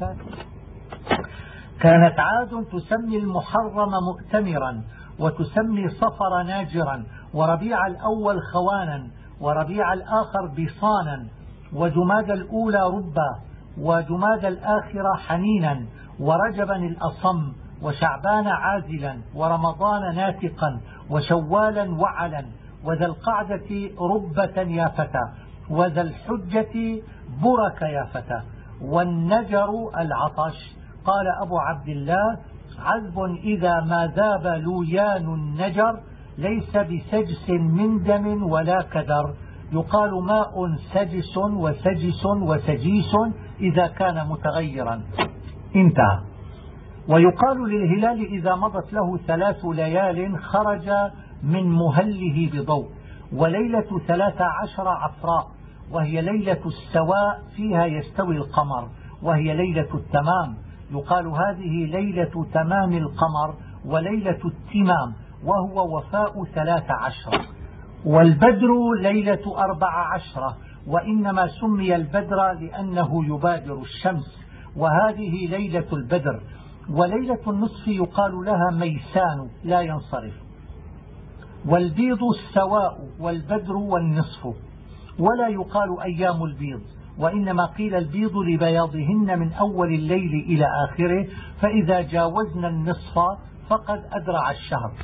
كانت عاد تسمي المحرم مؤتمرا، وتسمي صفر ناجرا، وربيع الأول خوانا، وربيع الآخر بصانا، وجماد الأولى ربا، وجماد الآخرة حنينا، ورجبا الأصم، وشعبان عازلا، ورمضان ناتقا، وشوالا وعلا، وذا القعدة ربة يا فتى، وذا الحجة برك يا فتى، والنجر العطش. قال أبو عبد الله: عذب إذا ما ذاب لويان النجر ليس بسجس من دم ولا كدر، يقال ماء سجس وسجس وسجيس إذا كان متغيرا. انتهى. ويقال للهلال إذا مضت له 3 ليال خرج من مهله بضوء، وليلة 13 عفراء، وهي ليلة السواء فيها يستوي القمر، وهي ليلة التمام، يقال هذه ليلة تمام القمر وليلة التمام، وهو وفاء 13. والبدر ليلة 14، وإنما سمي البدر لأنه يبادر الشمس، وهذه ليلة البدر. وليلة النصف يقال لها ميسان لا ينصرف. والبيض السواء والبدر والنصف، ولا يقال أيام البيض، وإنما قيل البيض لبياضهن من أول الليل إلى آخره، فإذا جاوزنا النصف فقد أدرع الشهر.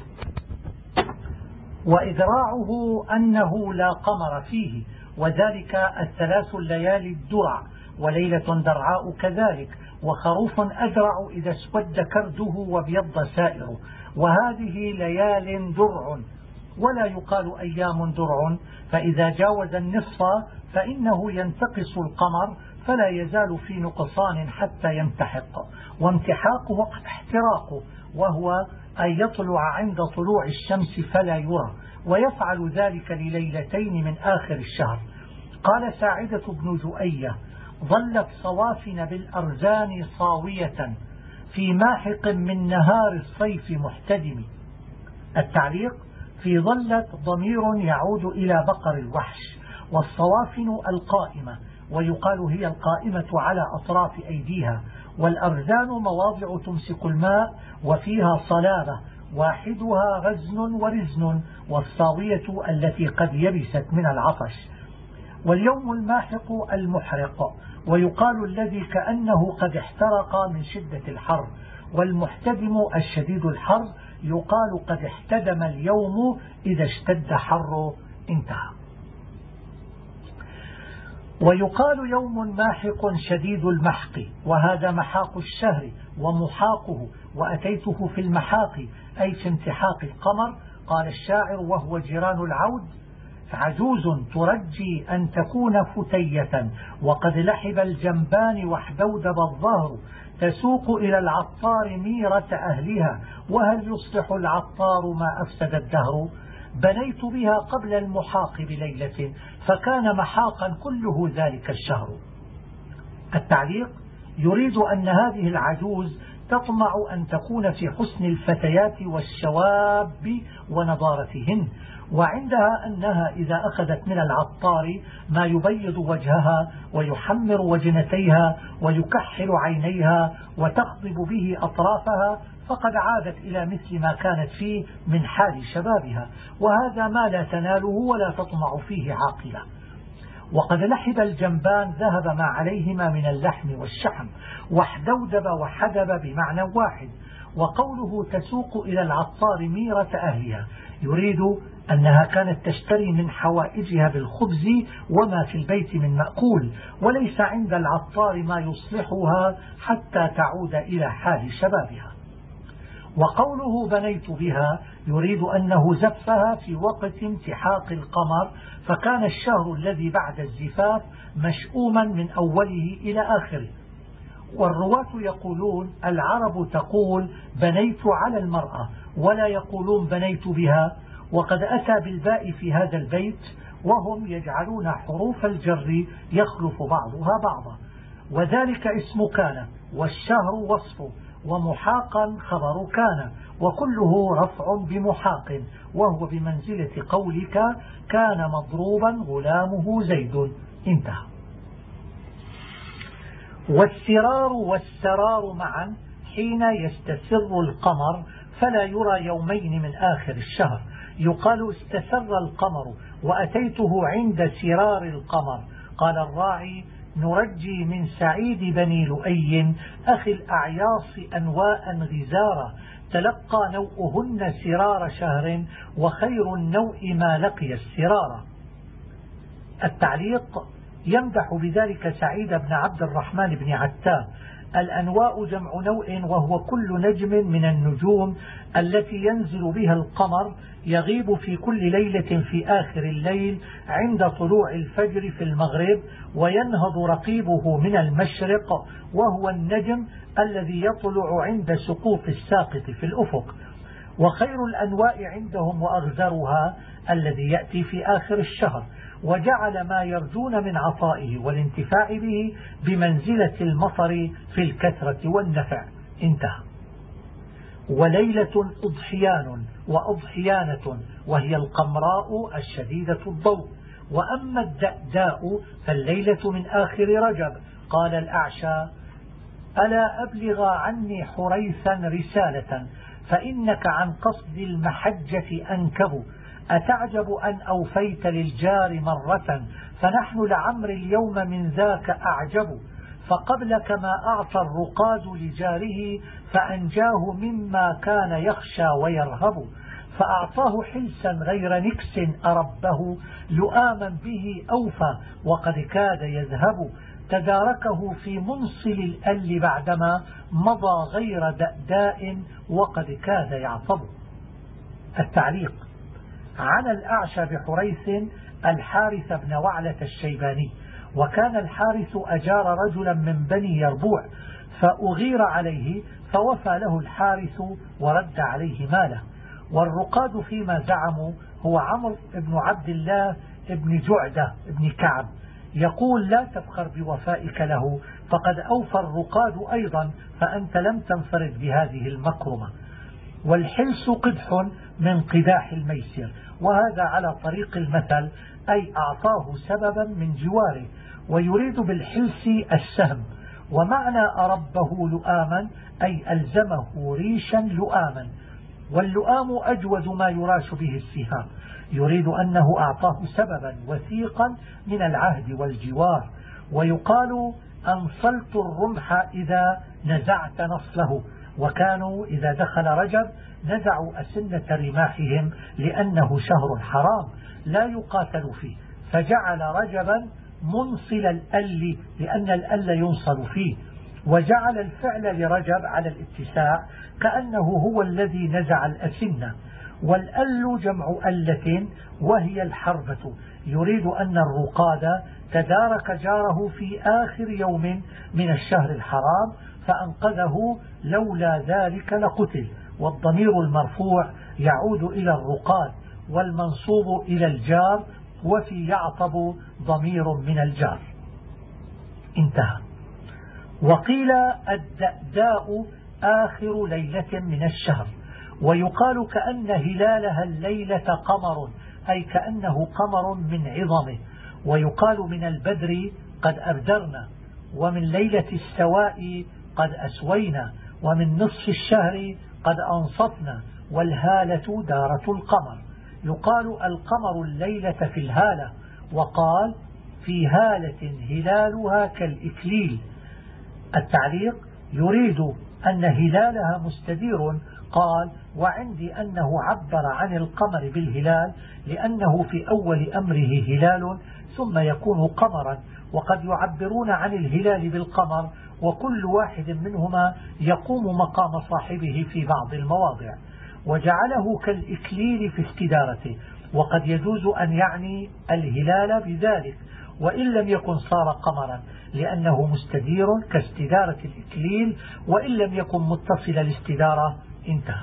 وإدراعه أنه لا قمر فيه، وذلك 3 الليالي الدرع، وليلة درعاء كذلك، وخروف أدرع إذا اسود كرده وابيض سائره، وهذه ليال درع. ولا يقال أيام درع، فإذا جاوز النصف فإنه ينتقص القمر فلا يزال في نقصان حتى يمتحق، وامتحاقه احتراقه، وهو أن يطلع عند طلوع الشمس فلا يرى، ويفعل ذلك لليلتين من آخر الشهر. قال ساعدة بن جؤية: ظلت صوافن بالأرزان صاوية في ماحق من نهار الصيف محتدم. التعليق: في ظلت ضمير يعود إلى بقر الوحش، والصوافن القائمة، ويقال هي القائمة على أطراف أيديها، والأرزان مواضع تمسك الماء وفيها صلابة، واحدها غزن ورزن، والصاوية التي قد يبست من العطش. واليوم الماحق المحرق، ويقال الذي كأنه قد احترق من شدة الحر. والمحتدم الشديد الحر، يقال قد احتدم اليوم إذا اشتد حره. انتهى. ويقال يوم ماحق شديد المحق، وهذا محاق الشهر ومحاقه، وأتيته في المحاق أي في امتحاق القمر. قال الشاعر وهو جيران العود: عجوز ترجي أن تكون فتية، وقد لحب الجنبان واحدودب الظهر، تسوق إلى العطار ميرة أهلها، وهل يصلح العطار ما أفسد الدهر. بنيت بها قبل المحاق بليلة، فكان محاقا كله ذلك الشهر. التعليق: يريد أن هذه العجوز تطمع أن تكون في حسن الفتيات والشواب ونضارتهن، وعندها أنها إذا أخذت من العطار ما يبيض وجهها ويحمر وجنتيها ويكحل عينيها وتخضب به أطرافها فقد عادت إلى مثل ما كانت فيه من حال شبابها، وهذا ما لا تناله ولا تطمع فيه عاقلة. وقد لحب الجنبان ذهب ما عليهما من اللحم والشحم، واحدودب وحدب بمعنى واحد. وقوله تسوق إلى العطار ميرة أهلها يريد أنها كانت تشتري من حوائجها بالخبز وما في البيت من مأكول، وليس عند العطار ما يصلحها حتى تعود إلى حال شبابها. وقوله بنيت بها يريد أنه زفها في وقت امتحاق القمر، فكان الشهر الذي بعد الزفاف مشؤوما من أوله إلى آخره. والرواة يقولون العرب تقول بنيت على المرأة، ولا يقولون بنيت بها، وقد أتى بالباء في هذا البيت، وهم يجعلون حروف الجر يخلف بعضها بعضا. وذلك اسم كان، والشهر وصفه، ومحاقا خبر كان، وكله رفع بمحاق، وهو بمنزلة قولك كان مضروبا غلامه زيد. انتهى. والسرار والسرار معا حين يستسر القمر فلا يرى يومين من آخر الشهر، يقال استسر القمر وأتيته عند سرار القمر. قال الراعي: نرجي من سعيد بني لؤي أخي الأعياص أنواء غزارا، تلقى نوءهن سرار شهر، وخير النوء ما لقي السرار. التعليق يمدح بذلك سعيد بن عبد الرحمن بن عتاب. الأنواء جمع نوء، وهو كل نجم من النجوم التي ينزل بها القمر، يغيب في كل ليلة في آخر الليل عند طلوع الفجر في المغرب، وينهض رقيبه من المشرق، وهو النجم الذي يطلع عند سقوط الساقط في الأفق. وخير الأنواء عندهم وأغزرها الذي يأتي في آخر الشهر، وجعل ما يرجون من عطائه والانتفاع به بمنزلة المطر في الكثرة والنفع. انتهى. وليلة أضحيان وأضحيانة، وهي القمراء الشديدة الضوء. وأما الدأداء فالليلة من آخر رجب. قال الأعشى: ألا أبلغ عني حريثا رسالة، فإنك عن قصد المحجة أنكب. أتعجب أن أوفيت للجار مرة، فنحن لعمر اليوم من ذاك أعجب. فقبلك ما أعطى الرقاد لجاره، فأنجاه مما كان يخشى ويرهب. فأعطاه حلسا غير نكس أربه، لؤاما به أوفى وقد كاد يذهب. تداركه في منصل الأل بعدما مضى غير دأداء، وقد كاد يعصب. التعليق: عن الأعشى بحريث الحارث بن وعلة الشيباني. وكان الحارث أجار رجلا من بني يربوع، فأغير عليه، فوفى له الحارث ورد عليه ماله. والرقاد فيما زعموا هو عمرو بن عبد الله بن جعدة بن كعب. يقول: لا تفخر بوفائك له، فقد أوفى الرقاد أيضا، فأنت لم تنفرد بهذه المكرمة. والحلس قدح من قداح الميسر، وهذا على طريق المثل، أي أعطاه سببا من جواره، ويريد بالحلس السهم. ومعنى أربه لؤاما أي ألزمه ريشا لؤاما، واللؤام أجوز ما يراش به السهام، يريد أنه أعطاه سببا وثيقا من العهد والجوار. ويقال: أنصلت الرمح إذا نزعت نصله. وكانوا إذا دخل رجب نزعوا أسنة رماحهم، لأنه شهر حرام لا يقاتل فيه، فجعل رجبا منصل الأل، لأن الأل ينصل فيه. وجعل الفعل لرجب على الاتساع، كأنه هو الذي نزع الأسنة. والأل جمع ألة، وهي الحربة. يريد أن الرقاد تدارك جاره في آخر يوم من الشهر الحرام فأنقذه، لولا ذلك لقتل. والضمير المرفوع يعود إلى الرقاد، والمنصوب إلى الجار، وفي يعطب ضمير من الجار. انتهى. وقيل: الدأداء آخر ليلة من الشهر. ويقال: كأن هلالها الليلة قمر، أي كأنه قمر من عظمه. ويقال: من البدر قد أبدرنا، ومن ليلة السواء قد أسوينا، ومن نصف الشهر قد أنصفنا، والهالة دارة القمر. يقال: القمر الليلة في الهالة. وقال: في هالة هلالها كالإكليل. التعليق: يريد أن هلالها مستدير. قال: وعندي أنه عبر عن القمر بالهلال، لأنه في أول أمره هلال ثم يكون قمرا، وقد يعبرون عن الهلال بالقمر، وكل واحد منهما يقوم مقام صاحبه في بعض المواضع. وجعله كالإكليل في استدارته، وقد يجوز أن يعني الهلال بذلك، وإن لم يكن صار قمرا، لأنه مستدير كاستدارة الإكليل، وإن لم يكن متصل الاستدارة. انتهى.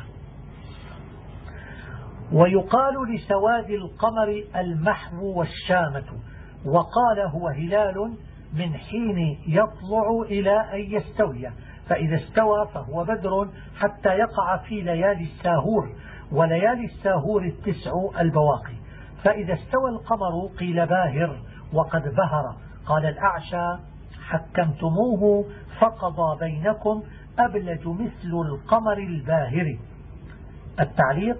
ويقال لسواد القمر المحو والشامة. وقال: هو هلال من حين يطلع إلى أن يستوي، فإذا استوى فهو بدر حتى يقع في ليالي الساهور، وليالي الساهور 9 البواقي. فإذا استوى القمر قيل باهر، وقد بهر. قال الأعشى: حكمتموه فقضى بينكم أبلج مثل القمر الباهر. التعليق: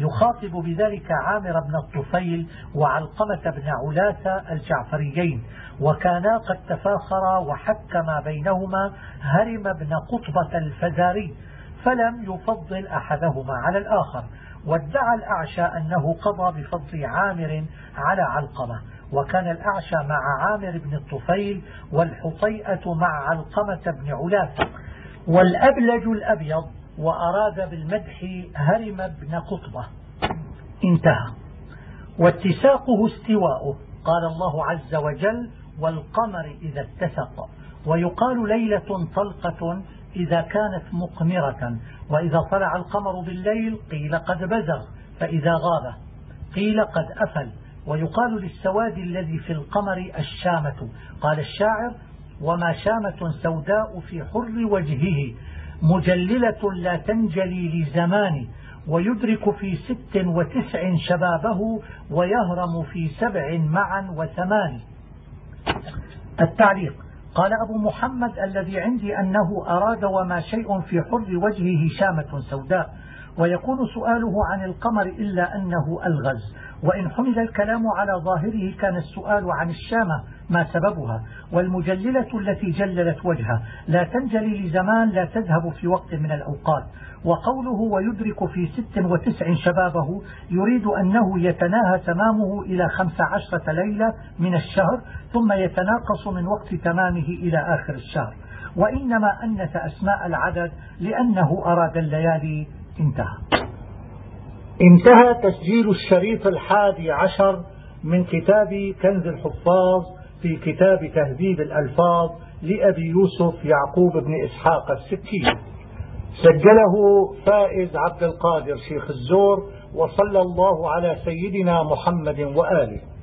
يخاطب بذلك عامر بن الطفيل وعلقمة بن علاثة الجعفريين، وكانا قد تفاخرا وحكما بينهما هرم بن قطبة الفزاري، فلم يفضل أحدهما على الآخر، وادعى الأعشى أنه قضى بفضل عامر على علقمة، وكان الأعشى مع عامر بن الطفيل والحطيئة مع علقمة بن علاثة، والأبلج الأبيض، وأراد بالمدح هرم بن قطبة. انتهى. واتساقه استواؤه، قال الله عز وجل: والقمر إذا اتسق، ويقال ليلة طلقة إذا كانت مقمرة، وإذا طلع القمر بالليل قيل قد بزغ، فإذا غاب قيل قد أفل. ويقال للسواد الذي في القمر الشامة، قال الشاعر: وما شامة سوداء في حر وجهه، مجللة لا تنجلي لزمان، ويدرك في 96 شبابه، ويهرم في 7 معا و8. التعليق: قال أبو محمد: الذي عندي أنه أراد وما شيء في حر وجهه شامة سوداء، ويكون سؤاله عن القمر إلا أنه ألغز، وإن حمل الكلام على ظاهره كان السؤال عن الشامة ما سببها، والمجللة التي جللت وجهه لا تنجلي لزمان، لا تذهب في وقت من الأوقات. وقوله ويدرك في 96 شبابه يريد أنه يتناهى تمامه إلى 15 ليلة من الشهر، ثم يتناقص من وقت تمامه إلى آخر الشهر، وإنما أنث أسماء العدد لأنه أراد الليالي. انتهى تسجيل الشريط 11 من كتاب كنز الحفاظ في كتاب تهذيب الألفاظ لأبي يوسف يعقوب بن إسحاق السكي، سجله فائز عبد القادر شيخ الزور، وصلى الله على سيدنا محمد وآله.